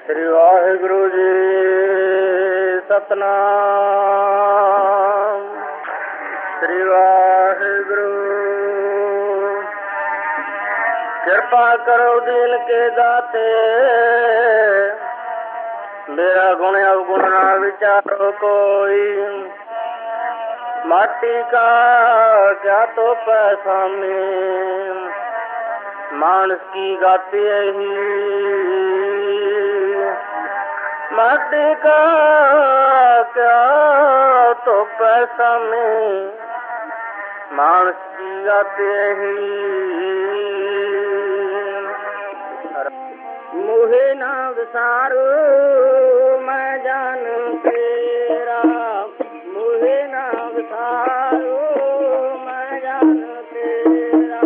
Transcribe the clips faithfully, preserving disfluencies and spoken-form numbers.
श्री वाहिगुरु जी सतनाम। श्री वाहिगुरु कृपा करो दीन के दाते, मेरा गुण अवगुण ना विचारो कोई। माटी का क्या तो पैसा में मानस की गाती ही। माटी का क्या तो पैसा में मानस की गाती ही। मुहे ना विसारो मैं जान तेरा, मुहे ना विसारो मैं जान तेरा।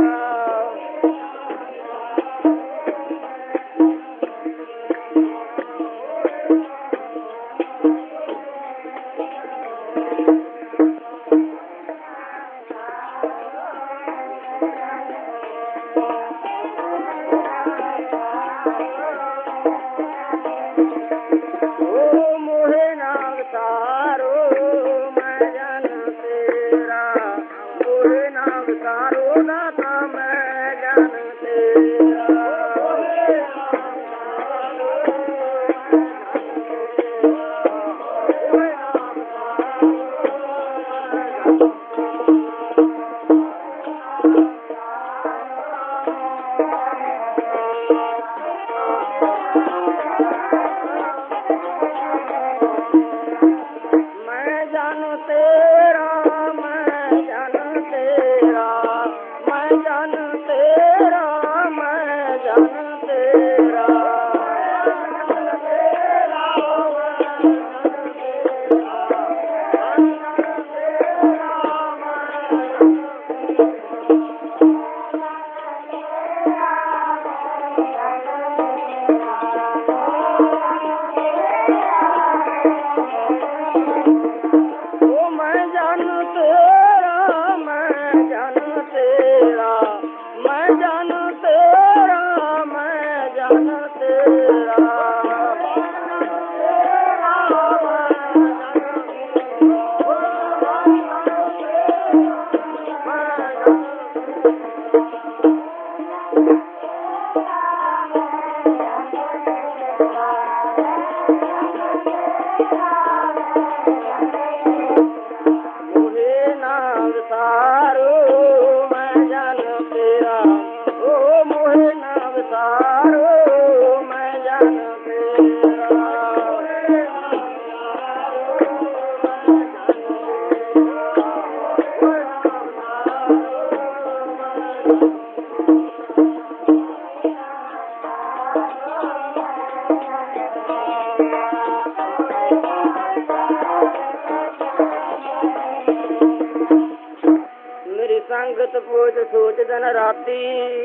संगत पूज सोच दिन राती,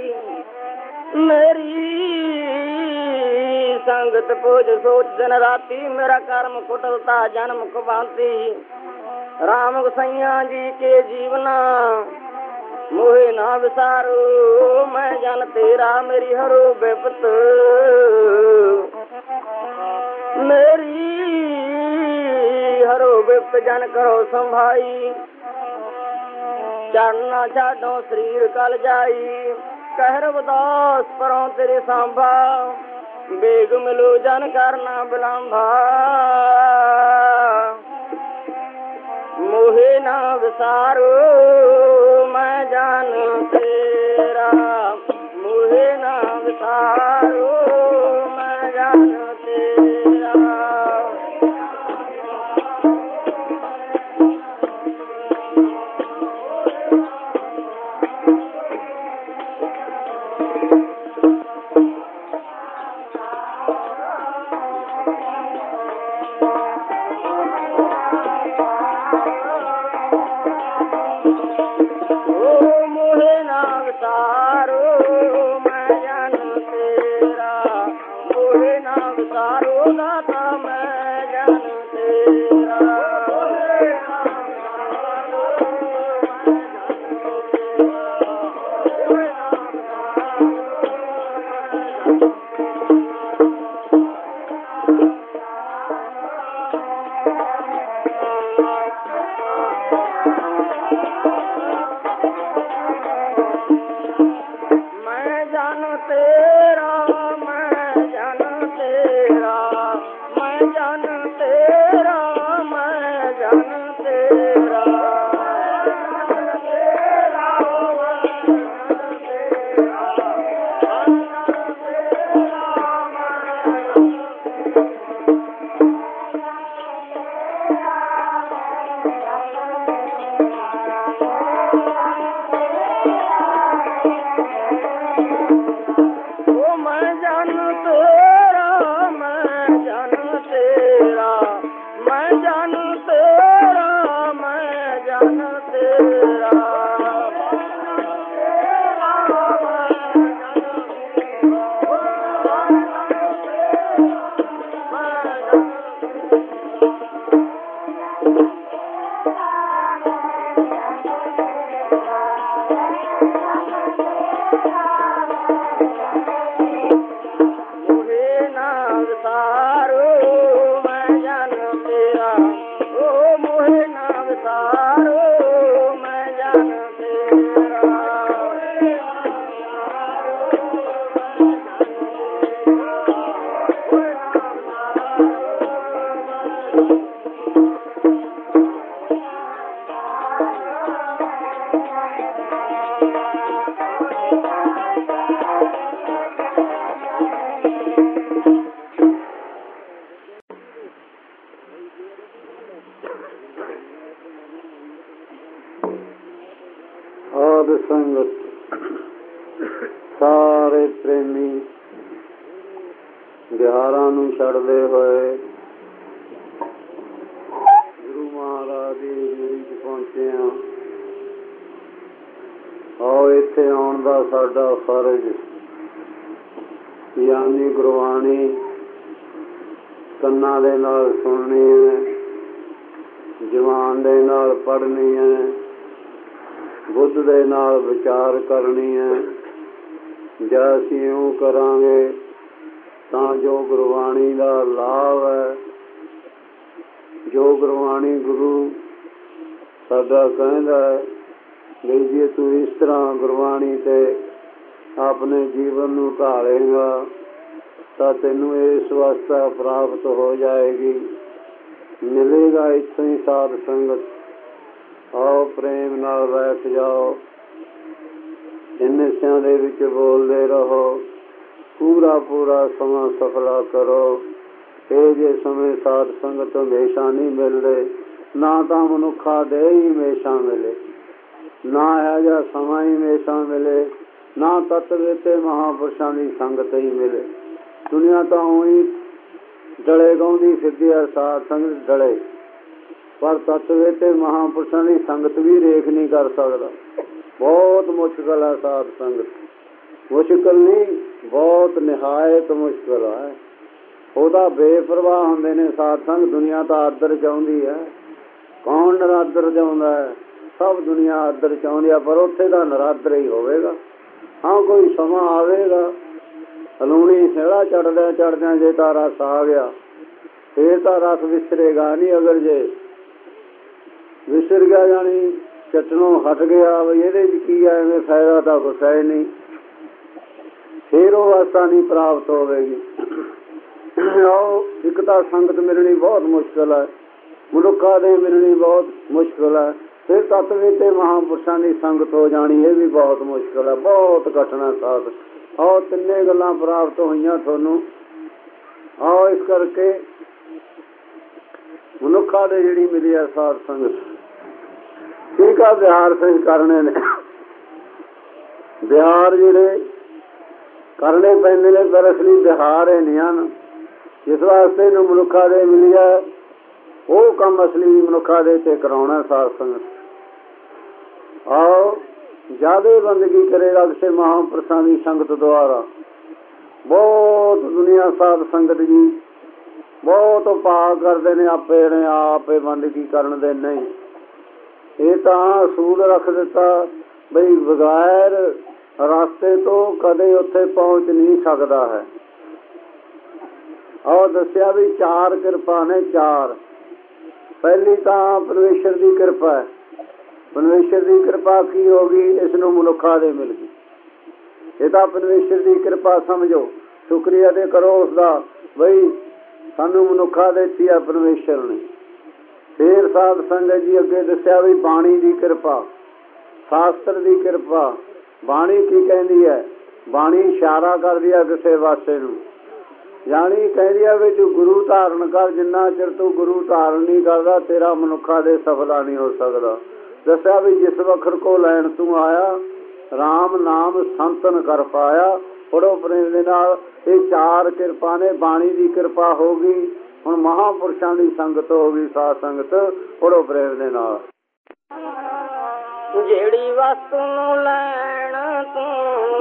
मेरी संगत पूज सोच दिन राती। मेरा कर्म कुटलता जन्म कुबांती। राम गोसैया जी के जीवना मोहे ना विसारो मैं जन तेरा। मेरी हरो बेपत मेरी हरो बेपत जन करो संभाई। चढ़ना छाडो शरीर कल जाई, कह रविदास परों तेरे सांभा। बेग मिलो जन करना बिलांभा, मोहे ना विसारो मैं जान तेरा। मोहे ना विसारो मैं जान तेरा। ਸੰਗਤ ਸਾਰੇ ਪ੍ਰੇਮੀ ਬਿਹਾਰਾਂ ਨੂੰ ਛੱਡਦੇ ਹੋਏ ਗੁਰੂ ਮਹਾਰਾਜ ਦੀ ਹਜ਼ੂਰੀ ਚ ਪਹੁੰਚੇ ਹਾਂ। ਆਓ ਇੱਥੇ ਆਉਣ ਦਾ ਸਾਡਾ ਫਰਜ਼ ਯਾਨੀ ਗੁਰਬਾਣੀ ਕੰਨਾਂ ਦੇ ਨਾਲ ਸੁਣਨੀ ਹੈ, ਜ਼ੁਬਾਨ ਦੇ ਨਾਲ ਪੜ੍ਹਨੀ ਹੈ, ਬੁੱਧ ਦੇ ਨਾਲ ਵਿਚਾਰ ਕਰਨੀ ਹੈ। ਜੇ ਅਸੀਂ ਇਉਂ ਕਰਾਂਗੇ ਤਾਂ ਜੋ ਗੁਰਬਾਣੀ ਦਾ ਲਾਭ ਹੈ, ਜੋ ਗੁਰਬਾਣੀ ਗੁਰੂ ਸਾਡਾ ਕਹਿੰਦਾ ਹੈ ਵੀ ਜੇ ਤੂੰ ਇਸ ਤਰ੍ਹਾਂ ਗੁਰਬਾਣੀ ਤੇ ਆਪਣੇ ਜੀਵਨ ਨੂੰ ਢਾਲੇਗਾ ਤਾਂ ਤੈਨੂੰ ਇਸ ਅਵਸਥਾ ਪ੍ਰਾਪਤ ਹੋ ਜਾਏਗੀ, ਮਿਲੇਗਾ ਇੱਥੋਂ ਹੀ ਸਾਧ ਸੰਗਤ। ਆਓ ਪ੍ਰੇਮ ਨਾਲ ਬੈਠ ਜਾਓ, ਹਿੰਸਿਆਂ ਦੇ ਵਿੱਚ ਬੋਲਦੇ ਰਹੋ, ਪੂਰਾ ਪੂਰਾ ਸਮਾਂ ਸਫਲਾ ਕਰੋ। ਇਹ ਜੇ ਸਮੇਂ ਸਾਧ ਸੰਗਤ ਹਮੇਸ਼ਾ ਨਹੀਂ ਮਿਲਦੇ, ਨਾ ਤਾਂ ਮਨੁੱਖਾ ਦੇ ਹੀ ਹਮੇਸ਼ਾ ਮਿਲੇ, ਨਾ ਇਹੋ ਜਿਹਾ ਸਮਾਂ ਹੀ ਹਮੇਸ਼ਾ ਮਿਲੇ, ਨਾ ਤਤਵੇ ਤੇ ਮਹਾਂਪੁਰਸ਼ਾਂ ਦੀ ਸੰਗਤ ਹੀ ਮਿਲੇ। ਦੁਨੀਆ ਤਾਂ ਉਹੀ ਡਲੇ ਗਾਉਂਦੀ ਫਿਰਦੀ ਹੈ, ਸਾਧ ਸੰਗਤ ਡਲੇ, ਪਰ ਤਤਵੇ ਤੇ ਮਹਾਂਪੁਰਸ਼ਾਂ ਦੀ ਸੰਗਤ ਵੀ ਰੇਖ ਨਹੀਂ ਕਰ ਸਕਦਾ। ਬਹੁਤ ਮੁਸ਼ਕਿਲ ਹੈ ਸਾਧ ਸੰਗਤ, ਮੁਸ਼ਕਿਲ ਨਹੀਂ, ਬਹੁਤ ਨਿਹਾਇਤ ਮੁਸ਼ਕਿਲ ਹੈ। ਉਹਦਾ ਬੇਪਰਵਾਹ ਹੁੰਦੇ ਨੇ ਸਾਧ ਸੰਗਤ। ਦੁਨੀਆ ਤਾਂ ਆਦਰ ਚਾਹੁੰਦੀ ਹੈ, ਕੌਣ ਨਰਾਦਰ ਚਾਹੁੰਦਾ ਹੈ? ਸਭ ਦੁਨੀਆ ਆਦਰ ਚਾਹੁੰਦੀ ਹੈ, ਪਰ ਉੱਥੇ ਦਾ ਨਰਾਦਰ ਹੀ ਹੋਵੇਗਾ। ਹਾਂ, ਕੋਈ ਸਮਾਂ ਆਵੇਗਾ, ਹਲੂਣੀ ਸੇੜਾ ਚੜਦਿਆਂ ਚੜਦਿਆਂ ਜੇ ਤਾਂ ਰਸ ਆ ਗਿਆ ਫੇਰ ਤਾਂ ਰਸ ਵਿਸਰੇਗਾ ਨਹੀਂ। ਅਗਰ ਜੇ ਵਿਸਰ ਗਿਆ ਜਾਣੀ ਚਟਣੋਂ ਹਟ ਗਿਆ ਬਈ ਇਹਦੇ ਚ ਕੀ ਹੈ, ਐਵੇਂ ਫਾਇਦਾ ਤਾਂ ਕੁਛ ਹੈ ਨਹੀਂ, ਫੇਰ ਉਹ ਅਵਸਥਾ ਨਹੀਂ ਪ੍ਰਾਪਤ ਹੋਵੇਗੀ। ਆਓ, ਇੱਕ ਤਾਂ ਸੰਗਤ ਮਿਲਣੀ ਬਹੁਤ ਮੁਸ਼ਕਿਲ ਹੈ, ਮਨੁੱਖਾਂ ਦੇ ਮਿਲਣੀ ਬਹੁਤ ਮੁਸ਼ਕਿਲ ਹੈ, ਫਿਰ ਤਤਵੇ ਤੇ ਮਹਾਂਪੁਰਸ਼ਾਂ ਦੀ ਸੰਗਤ ਹੋ ਜਾਣੀ ਇਹ ਵੀ ਬਹੁਤ ਮੁਸ਼ਕਿਲ ਹੈ, ਬਹੁਤ ਕਠਿਨ ਹੈ ਸਾਧ। ਆਓ, ਤਿੰਨੇ ਗੱਲਾਂ ਪ੍ਰਾਪਤ ਹੋਈਆਂ ਤੁਹਾਨੂੰ। ਆਓ, ਇਸ ਕਰਕੇ ਮਨੁੱਖਾਂ ਦੇ ਜਿਹੜੀ ਮਿਲੀ ਹੈ ਸਾਧ ਸੰਗਤ, ਠੀਕ ਆ। ਵਿਹਾਰ ਸਹੀ ਕਰਨੇ ਨੇ, ਵਿਹਾਰ ਜਿਹੜੇ ਕਰਨੇ ਪੈਂਦੇ ਨੇ, ਪਰ ਅਸਲੀ ਵਿਹਾਰ ਇਹ ਨਹੀਂ ਹਨ। ਜਿਸ ਵਾਸਤੇ ਨੂੰ ਮਨੁੱਖਾਂ ਦੇ ਮਿਲੀ ਹੈ ਉਹ ਕੰਮ ਅਸਲੀ ਮਨੁੱਖਾਂ ਦੇ ਤੇ ਕਰਾਉਣਾ ਸਾਧ ਸੰਗਤ। ਆਓ, ਜ਼ਿਆਦਾ ਬੰਦਗੀ ਕਰੇਗਾ ਕਿਸੇ ਮਹਾਂਪੁਰਸ਼ਾਂ ਦੀ ਸੰਗਤ ਦੁਆਰਾ। ਬਹੁਤ ਦੁਨੀਆ ਸਾਧ ਸੰਗਤ ਜੀ ਬਹੁਤ ਉਪਾਅ ਕਰਦੇ ਨੇ, ਆਪੇ ਨੇ ਆਪੇ ਬੰਦਗੀ ਕਰਨ ਦੇ ਨਹੀਂ। ਇਹ ਤਾਂ ਅਸੂਲ ਰੱਖ ਦਿੱਤਾ ਬਈ ਬਗੈਰ ਰਸਤੇ ਤੋਂ ਕਦੇ ਉੱਥੇ ਪਹੁੰਚ ਨਹੀਂ ਸਕਦਾ ਹੈ। ਆਹ ਦੱਸਿਆ ਵੀ ਚਾਰ ਕਿਰਪਾ ਨੇ, ਚਾਰ। ਪਹਿਲੀ ਤਾਂ ਪਰਮੇਸ਼ਰ ਦੀ ਕਿਰਪਾ ਹੈ। ਪਰਮੇਸ਼ਰ ਦੀ ਕਿਰਪਾ ਕੀ ਹੋ ਗਈ? ਇਸ ਨੂੰ ਮਨੁੱਖਾਂ ਦੇ ਮਿਲ ਗਈ। ਇਹ ਤਾਂ ਪਰਮੇਸ਼ਰ ਦੀ ਕਿਰਪਾ ਸਮਝੋ, ਸ਼ੁਕਰੀਆ ਤੇ ਕਰੋ ਉਸਦਾ ਬਈ ਸਾਨੂੰ ਮਨੁੱਖਾਂ ਦਿੱਤੀ ਹੈ ਪਰਮੇਸ਼ਰ ਨੇ। ਫੇਰ ਸਾਧ ਸੰਗਤ ਜੀ ਅੱਗੇ ਦੱਸਿਆ ਵੀ ਬਾਣੀ ਦੀ ਕਿਰਪਾ, ਸ਼ਾਸਤਰ ਦੀ ਕਿਰਪਾ। ਬਾਣੀ ਕੀ ਕਹਿੰਦੀ ਹੈ? ਬਾਣੀ ਇਸ਼ਾਰਾ ਕਰਦੀ ਹੈ ਕਿਸੇ ਪਾਸੇ ਨੂੰ, ਜਾਣੀ ਕਹਿੰਦੀ ਹੈ ਵੀ ਤੂੰ ਗੁਰੂ ਧਾਰਨ ਕਰ। ਜਿੰਨਾ ਚਿਰ ਤੂੰ ਗੁਰੂ ਧਾਰਨ ਨਹੀਂ ਕਰਦਾ ਤੇਰਾ ਮਨੁੱਖਾਂ ਦੇ ਸਫਲਾ ਨਹੀਂ ਹੋ ਸਕਦਾ। ਦੱਸਿਆ ਵੀ ਜਿਸ ਵਖਰ ਕੋ ਲੈਣ ਤੂੰ ਆਇਆ, ਰਾਮ ਨਾਮ ਸੰਤਨ ਕਰ ਪਾਇਆ। ਪੜੋ ਪ੍ਰੇਮ ਦੇ ਨਾਲ। ਇਹ ਚਾਰ ਕਿਰਪਾ ਨੇ। ਬਾਣੀ ਦੀ ਕਿਰਪਾ ਹੋ ਗਈ, ਹੁਣ ਮਹਾਂਪੁਰਸ਼ਾਂ ਦੀ ਸੰਗਤ ਹੋ ਗਈ ਸਾਧ ਸੰਗਤ। ਪੜੋ ਪ੍ਰੇਮ ਦੇ ਨਾਲ। ਜਿਹੜੀ ਵਸਤੂ ਨੂੰ ਲੈਣ ਤੂੰ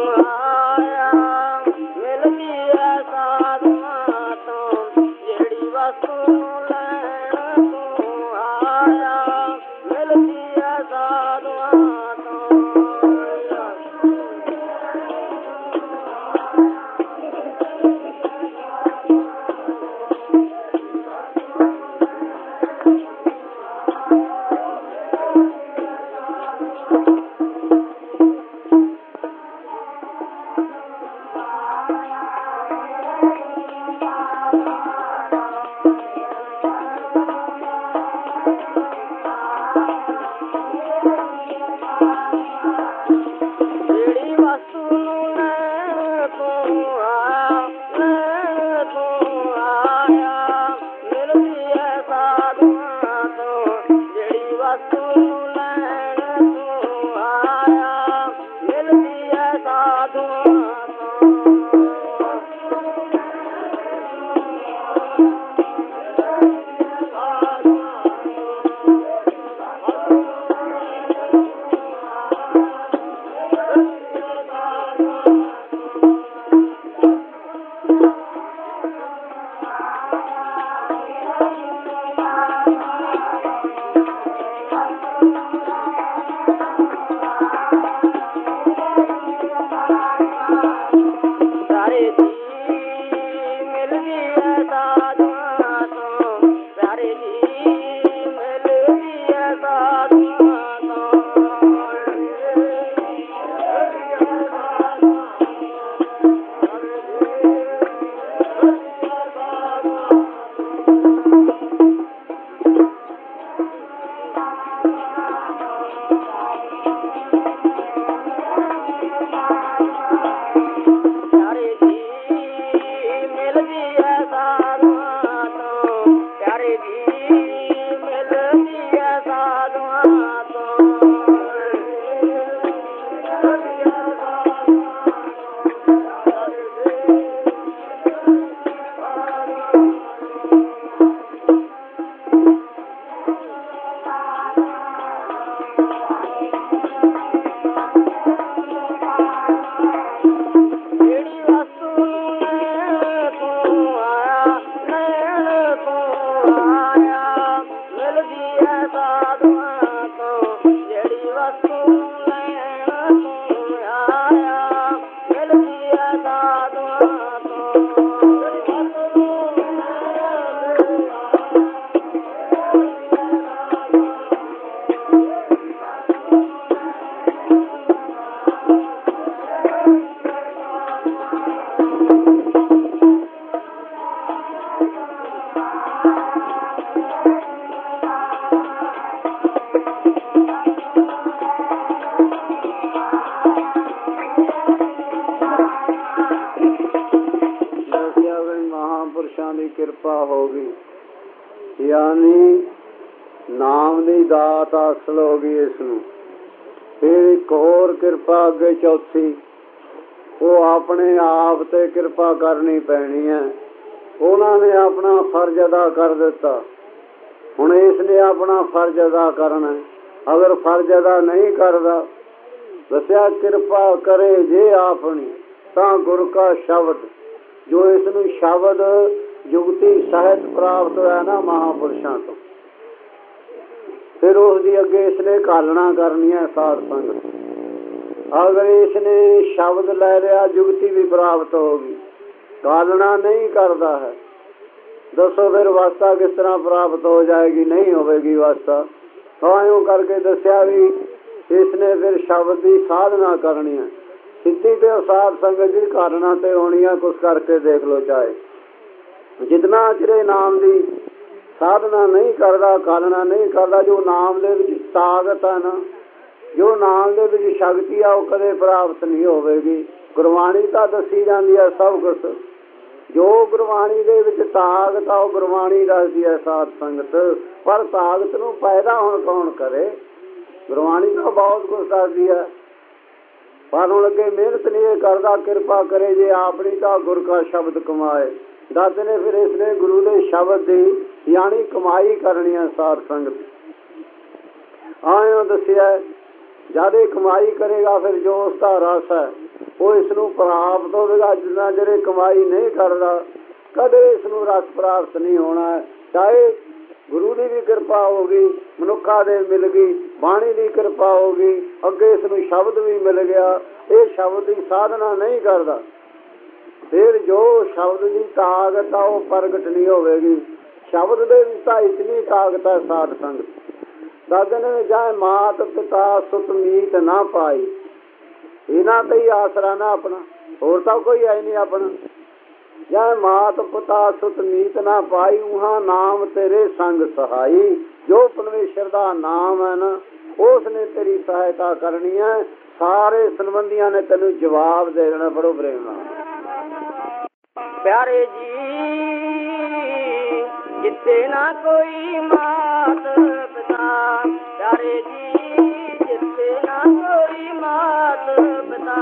ਵਸਤੂ ਨੂੰ ਲੈਣ ਤੂੰ ਆਇਆ, ਲੈਣ ਤੂੰ ਆਇਆ, ਮਿਲਦੀ ਐ ਸਾਧੂਆਂ ਤੋਂ ਜਿਹੜੀ ਵਸਤੂ ਨੂੰ ਲੈਣ ਤੂੰ ਆਇਆ, ਮਿਲਦੀ ਐ ਸਾਧੂਆਂ ਤੋਂ। ਕਿਰਪਾ ਹੋ ਗਈ, ਯਾਨੀ ਨਾਮ ਦੀ ਦਾਤ ਹਾਸਲ ਹੋ ਗਈ ਇਸ ਨੂੰ। ਫਿਰ ਇੱਕ ਹੋਰ ਕਿਰਪਾ ਅੱਗੇ ਚੌਥੀ, ਉਹ ਆਪਣੇ ਆਪ ਤੇ ਕਿਰਪਾ ਕਰਨੀ ਪੈਣੀ ਹੈ। ਉਹਨਾਂ ਨੇ ਆਪਣਾ ਫਰਜ਼ ਅਦਾ ਕਰ ਦਿੱਤਾ, ਹੁਣ ਇਸ ਨੇ ਆਪਣਾ ਫਰਜ਼ ਅਦਾ ਕਰਨਾ। ਅਗਰ ਫਰਜ਼ ਅਦਾ ਨਹੀਂ ਕਰਦਾ, ਦੱਸਿਆ ਕਿਰਪਾ ਕਰੇ ਜੇ ਆਪਣੀ ਤਾਂ ਗੁਰ ਕਾ ਸ਼ਬਦ, ਜੋ ਇਸ ਨੂੰ ਸ਼ਬਦ ਜੁਗਤੀ ਸਾਹਿਤ ਪ੍ਰਾਪਤ ਹੋਇਆ ਨਾ ਮਹਾਂਪੁਰਸ਼ਾਂ ਤੋਂ, ਫਿਰ ਉਸ ਦੀ ਅੱਗੇ ਇਸਨੇ ਕਾਲਣਾ ਕਰਨੀ ਹੈ ਸਾਧ ਸੰਗਤ। ਅਗਰ ਇਸਨੇ ਸ਼ਬਦ ਲੈ ਲਿਆ, ਜੁਗਤੀ ਵੀ ਪ੍ਰਾਪਤ ਹੋ ਗਈ, ਕਾਲਣਾ ਨਹੀਂ ਕਰਦਾ ਹੈ, ਦੱਸੋ ਫਿਰ ਅਵਸਥਾ ਕਿਸ ਤਰ੍ਹਾਂ ਪ੍ਰਾਪਤ ਹੋ ਜਾਏਗੀ? ਨਹੀਂ ਹੋਵੇਗੀ ਅਵਸਥਾ। ਤਾਂ ਇਉਂ ਕਰਕੇ ਦੱਸਿਆ ਵੀ ਇਸਨੇ ਫਿਰ ਸ਼ਬਦ ਦੀ ਸਾਧਨਾ ਕਰਨੀ ਹੈ। ਸਿੱਧੀ ਤੇ ਸਾਧ ਸੰਗਤ ਦੀ ਕਾਲਣਾ ਤੇ ਹੋਣੀ ਹੈ। ਕੁਛ ਕਰਕੇ ਦੇਖ ਲੋ, ਚਾਹੇ ਜਿਤਨਾ ਚਿਰੇ ਨਾਮ ਦੀ ਸਾਧਨਾ ਨਹੀਂ ਕਰਦਾ, ਕਾਲਣਾ ਨਹੀਂ ਕਰਦਾ, ਜੋ ਨਾਮ ਦੇ ਵਿੱਚ ਤਾਕਤ ਹੈ ਨਾ, ਜੋ ਨਾਮ ਦੇ ਵਿੱਚ ਸ਼ਕਤੀ ਆ, ਉਹ ਕਦੇ ਪ੍ਰਾਪਤ ਨਹੀਂ ਹੋਵੇਗੀ। ਗੁਰਬਾਣੀ ਤਾਂ ਦੱਸੀ ਜਾਂਦੀ ਹੈ ਸਭ ਕੁਛ, ਜੋ ਗੁਰਬਾਣੀ ਦੇ ਵਿੱਚ ਤਾਕਤ ਆ ਉਹ ਗੁਰਬਾਣੀ ਦੱਸਦੀ ਹੈ ਸਾਧ ਸੰਗਤ। ਪਰ ਤਾਕਤ ਨੂੰ ਪੈਦਾ ਹੁਣ ਕੌਣ ਕਰੇ? ਗੁਰਬਾਣੀ ਤਾਂ ਬਹੁਤ ਕੁਛ ਦੱਸਦੀ ਹੈ, ਪਰ ਹੁਣ ਅੱਗੇ ਮਿਹਨਤ ਨਹੀਂ ਕਰਦਾ। ਕਿਰਪਾ ਕਰੇ ਜੇ ਆਪਣੀ ਤਾਂ ਗੁਰ ਕਾ ਸ਼ਬਦ ਕਮਾਏ। ਦੱਸਦੇ ਨੇ ਫਿਰ ਇਸਨੇ ਗੁਰੂ ਦੇ ਸ਼ਬਦ ਦੀ ਯਾਨੀ ਕਮਾਈ ਕਰਨੀ ਹੈ ਸਾਧ ਸੰਗਤ। ਆਇਓ ਦੱਸਿਆ ਜਦ ਇਹ ਕਮਾਈ ਕਰੇਗਾ, ਫਿਰ ਜੋ ਉਸ ਦਾ ਰਸ ਹੈ ਉਹ ਇਸ ਨੂੰ ਪ੍ਰਾਪਤ ਹੋਵੇਗਾ। ਜਿੰਨਾ ਜਿਹੜੇ ਕਮਾਈ ਨਹੀਂ ਕਰਦਾ, ਕਦੇ ਇਸ ਨੂੰ ਰਸ ਪ੍ਰਾਪਤ ਨਹੀਂ ਹੋਣਾ ਹੈ। ਚਾਹੇ ਗੁਰੂ ਦੀ ਵੀ ਕਿਰਪਾ ਹੋ ਗਈ, ਮਨੁੱਖਾਂ ਦੇ ਮਿਲ ਗਈ, ਬਾਣੀ ਦੀ ਕਿਰਪਾ ਹੋ ਗਈ, ਅੱਗੇ ਇਸ ਨੂੰ ਸ਼ਬਦ ਵੀ ਮਿਲ ਗਿਆ, ਇਹ ਸ਼ਬਦ ਦੀ ਸਾਧਨਾ ਨਹੀਂ ਕਰਦਾ, ਫਿਰ ਜੋ ਸ਼ਬਦ ਦੀ ਤਾਕਤ ਆ ਉਹ ਪ੍ਰਗਟ ਨਹੀਂ ਹੋਵੇਗੀ। ਸ਼ਬਦ ਦੇ ਵਿੱਚ ਤਾਂ ਇਤਨੀ ਤਾਕਤ ਹੈ ਸਾਧ ਸੰਗਤ। ਦੱਸਦੇ ਨੇ ਜਾਏ ਮਾਤ ਪਿਤਾ ਸੁਤ ਮੀਤ ਨਾ ਪਾਈ, ਇਹਨਾਂ ਤੇ ਹੀ ਆਸਰਾ ਨਾ ਆਪਣਾ, ਹੋਰ ਤਾਂ ਕੋਈ ਹੈ ਨਹੀਂ ਆਪਣਾ। ਜਾਏ ਮਾਤ ਪਿਤਾ ਸੁਤ ਮੀਤ ਨਾ ਪਾਈ, ਉਹਾਂ ਨਾਮ ਤੇਰੇ ਸੰਗ ਸਹਾਈ। ਜੋ ਪਰਮੇਸ਼ਰ ਦਾ ਨਾਮ ਹੈ ਨਾ, ਉਸ ਨੇ ਤੇਰੀ ਸਹਾਇਤਾ ਕਰਨੀ ਹੈ। ਸਾਰੇ ਸੰਬੰਧੀਆਂ ਨੇ ਤੈਨੂੰ ਜਵਾਬ ਦੇ ਦੇਣਾ। ਬੜੋ ਪ੍ਰੇਮ ਨਾਲ ਪਿਆਰੇ ਜੀ ਜਿੱਥੇ ਨਾ ਕੋਈ ਮਾਤ ਪਿਤਾ, ਪਿਆਰੇ ਜੀ ਜਿੱਥੇ ਨਾ ਕੋਈ ਮਾਤ ਪਿਤਾ,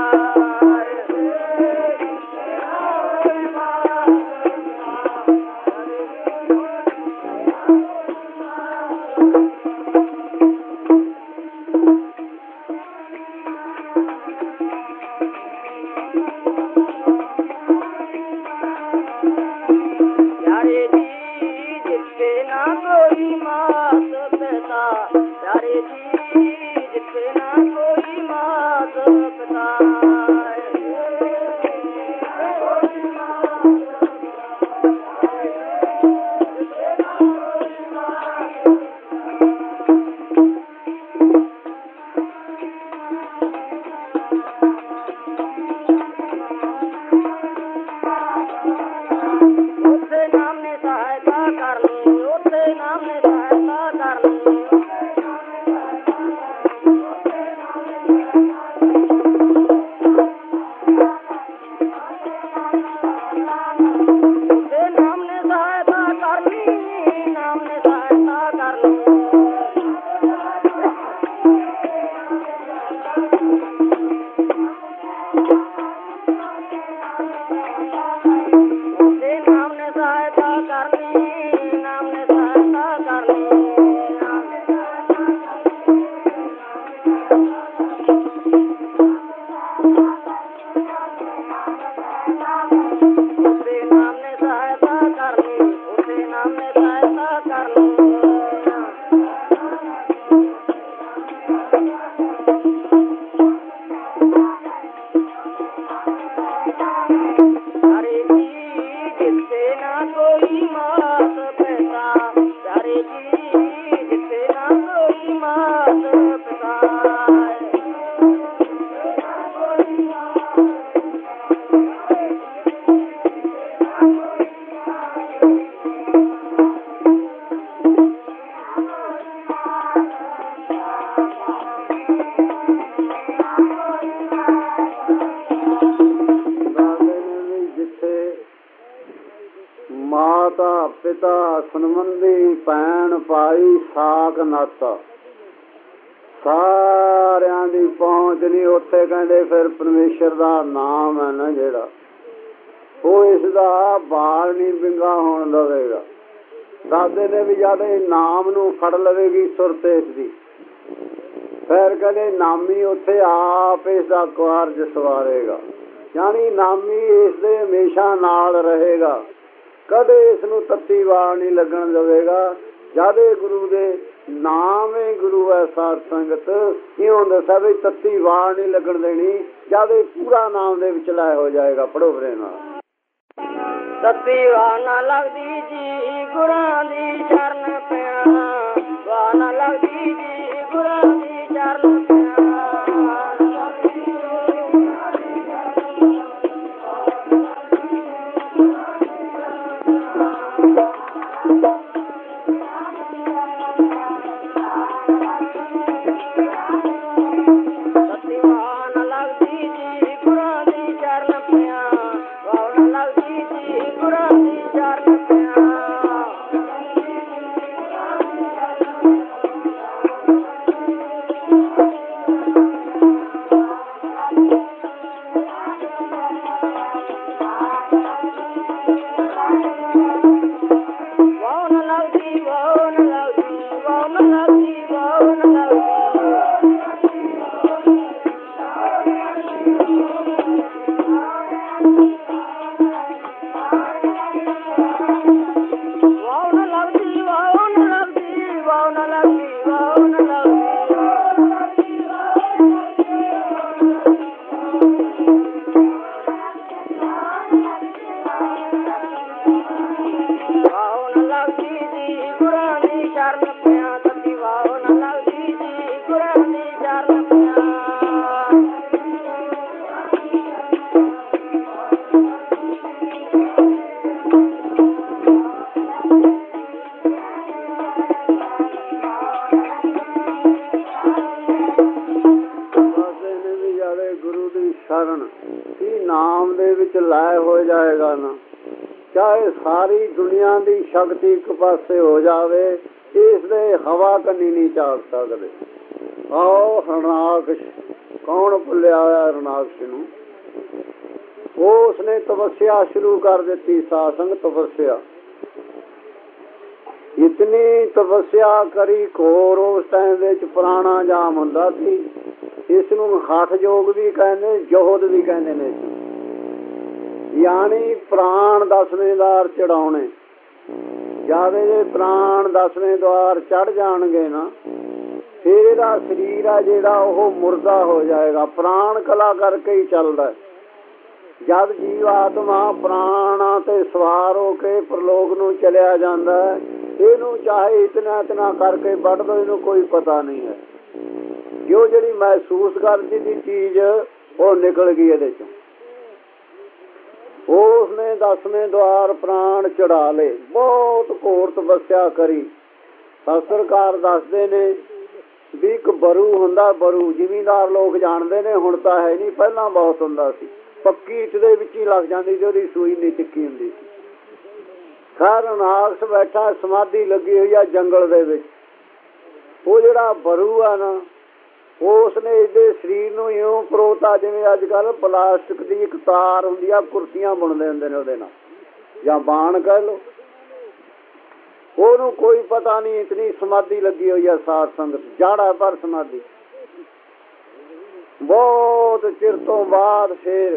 ਮਾਤਾ ਪਿਤਾ ਸੰਬੰਧੀ ਭੈਣ ਭਾਈ ਸਾਕ ਨਾਤਾ ਸਾਰਿਆਂ ਦੀ ਪਹੁੰਚ ਨਹੀਂ। ਉੱਥੇ ਕਹਿੰਦੇ ਫਿਰ ਪਰਮੇਸ਼ਰ ਦਾ ਨਾਮ ਹੈ ਨਾ ਜਿਹੜਾ, ਉਹ ਇਸ ਦਾ ਬਾਲ ਨਹੀਂ ਵਿੰਗਾ ਹੋਣ ਦੇਵੇਗਾ। ਦੱਸਦੇ ਨੇ ਵੀ ਜਦ ਇਹ ਨਾਮ ਨੂੰ ਫੜ ਲਵੇਗੀ ਸੁਰਤ ਇਸ ਦੀ, ਫਿਰ ਕਹਿੰਦੇ ਨਾਮੀ ਉੱਥੇ ਆਪ ਇਸ ਦਾ ਕਾਰਜ ਸਵਾਰੇਗਾ। ਯਾਨੀ ਨਾਮੀ ਇਸ ਦੇ ਹਮੇਸ਼ਾ ਨਾਲ ਰਹੇਗਾ, ਕਦੇ ਇਸ ਨੂੰ ਤੱਤੀ ਵਾਰ ਨਹੀਂ ਲੱਗਣ ਦੇਵੇਗਾ। ਜਦ ਇਹ ਗੁਰੂ ਦੇ ਨਾਮ ਹੀ ਗੁਰੂ ਹੈ ਸਾਧ ਸੰਗਤ, ਇਉਂ ਦੱਸਿਆ ਵੀ ਤੱਤੀ ਵਾਰ ਨਹੀਂ ਲੱਗਣ ਦੇਣੀ ਜਦ ਇਹ ਪੂਰਾ ਨਾਮ ਦੇ ਵਿੱਚ ਲੈ ਹੋ ਜਾਏਗਾ। ਪੜੋ ਵੀਰੇ ਨਾਲ ਤੱਤੀ ਵਾਰ ਨਾ ਲੱਗਦੀ ਜੀ ਗੁਰਾਂ ਦੀ ਚਰਨ ਪਿਆ, ਵਾਰ ਨਾ ਲੱਗਦੀ ਜੀ ਗੁਰਾਂ ਦੀ ਚਰਨ ਪਿਆ। ਕਿ ਨਾਮ ਦੇ ਵਿੱਚ ਲਾਇ ਹੋ ਜਾਏਗਾ ਨਾ, ਚਾਹੇ ਸਾਰੀ ਦੁਨੀਆ ਦੀ ਸ਼ਕਤੀ ਇੱਕ ਪਾਸੇ ਹੋ ਜਾਵੇ, ਇਸ ਦੇ ਹਵਾ ਕੰਨੀ ਨਹੀਂ ਝਾਕ ਸਕਦੇ। ਆਓ ਹਰਨਾਕਸ਼, ਕੌਣ ਭੁੱਲਿਆ ਹੋਇਆ ਹਰਨਾਕਸ਼ ਨੂੰ? ਉਸ ਨੇ ਤਪੱਸਿਆ ਸ਼ੁਰੂ ਕਰ ਦਿੱਤੀ, ਸਾਸੰਗ ਤਪੱਸਿਆ। ਇਤਨੀ ਤਪੱਸਿਆ ਕਰੀ ਘੋਰ, ਉਸ ਟਾਈਮ ਵਿੱਚ ਪੁਰਾਣਾ ਜਾਮ ਹੁੰਦਾ ਸੀ। ਇਸ ਨੂੰ ਹਠ ਯੋਗ ਵੀ ਕਹਿੰਦੇ, ਜੋਹਦ ਵੀ ਕਹਿੰਦੇ ਨੇ, ਯਾਨੀ ਪ੍ਰਾਣ ਦਸਵੇਂ ਦਵਾਰ ਚੜਾਉਣੇ। ਜਦ ਇਹ ਪ੍ਰਾਣ ਦਸਵੇਂ ਦਵਾਰ ਚੜ ਜਾਣਗੇ ਨਾ, ਫਿਰ ਇਹਦਾ ਸਰੀਰ ਆ ਜਿਹੜਾ ਉਹ ਮੁਰਦਾ ਹੋ ਜਾਏਗਾ। ਪ੍ਰਾਣ ਕਲਾ ਕਰਕੇ ਹੀ ਚੱਲਦਾ। ਜਦ ਜੀਵ ਆਤਮਾ ਪ੍ਰਾਣਾ ਤੇ ਸਵਾਰ ਹੋ ਕੇ ਪ੍ਰਲੋਕ ਨੂੰ ਚਲਿਆ ਜਾਂਦਾ, ਇਹਨੂੰ ਚਾਹੇ ਇਤਨਾ ਇਤਨਾ ਕਰਕੇ ਵੱਢ ਦੋ, ਇਹਨੂੰ ਕੋਈ ਪਤਾ ਨਹੀਂ ਹੈ। ਜੋ ਜਿਹੜੀ ਮਹਿਸੂਸ ਕਰਦੀ ਦੀ ਚੀਜ਼ ਉਹ ਨਿਕਲ ਗਈ ਇਹਦੇ ਚੋਂ। ਉਸ ਨੇ ਦਸਵੇਂ ਦਵਾਰ ਪ੍ਰਾਣ ਚੜਾ ਲਏ, ਬਹੁਤ ਘੋਰ ਤਪੱਸਿਆ ਕਰੀ। ਸ਼ਾਸਤਰਕਾਰ ਦੱਸਦੇ ਨੇ ਵੀ ਇੱਕ ਬਰੂ ਹੁੰਦਾ, ਬਰੂ ਜ਼ਿਮੀਂਦਾਰ ਲੋਕ ਜਾਣਦੇ ਨੇ, ਹੁਣ ਤਾਂ ਹੈ ਨਹੀਂ, ਪਹਿਲਾਂ ਬਹੁਤ ਹੁੰਦਾ ਸੀ। ਪੱਕੀ ਇੱਟ ਦੇ ਵਿੱਚ ਹੀ ਲੱਗ ਜਾਂਦੀ ਸੀ, ਉਹਦੀ ਸੂਈ ਨਹੀਂ ਟਿੱਕੀ ਹੁੰਦੀ ਸੀ। ਹਰਨਾਕਸ਼ ਬੈਠਾ, ਸਮਾਧੀ ਲੱਗੀ ਹੋਈ ਆ ਜੰਗਲ ਦੇ ਵਿੱਚ। ਉਹ ਜਿਹੜਾ ਬਰੂ ਆ ਨਾ, ਉਸ ਨੇ ਇਹਦੇ ਸਰੀਰ ਨੂੰ ਇਉਂ ਪਰੋਤਾ ਜਿਵੇਂ ਅੱਜ ਕੱਲ੍ਹ ਪਲਾਸਟਿਕ ਦੀ ਇੱਕ ਤਾਰ ਹੁੰਦੀ ਆ, ਕੁਰਸੀਆਂ ਬੁਣਦੇ ਹੁੰਦੇ ਨੇ ਉਹਦੇ ਨਾਲ, ਜਾਂ ਬਾਣ ਕਹਿ ਲਓ। ਉਹਨੂੰ ਕੋਈ ਪਤਾ ਨਹੀਂ, ਇਤਨੀ ਸਮਾਧੀ ਲੱਗੀ ਹੋਈ ਆ ਸਾਧ ਸੰਗਤ, ਜਾੜਾ ਪਰ ਸਮਾਧੀ। ਬਹੁਤ ਚਿਰ ਤੋਂ ਬਾਅਦ ਫਿਰ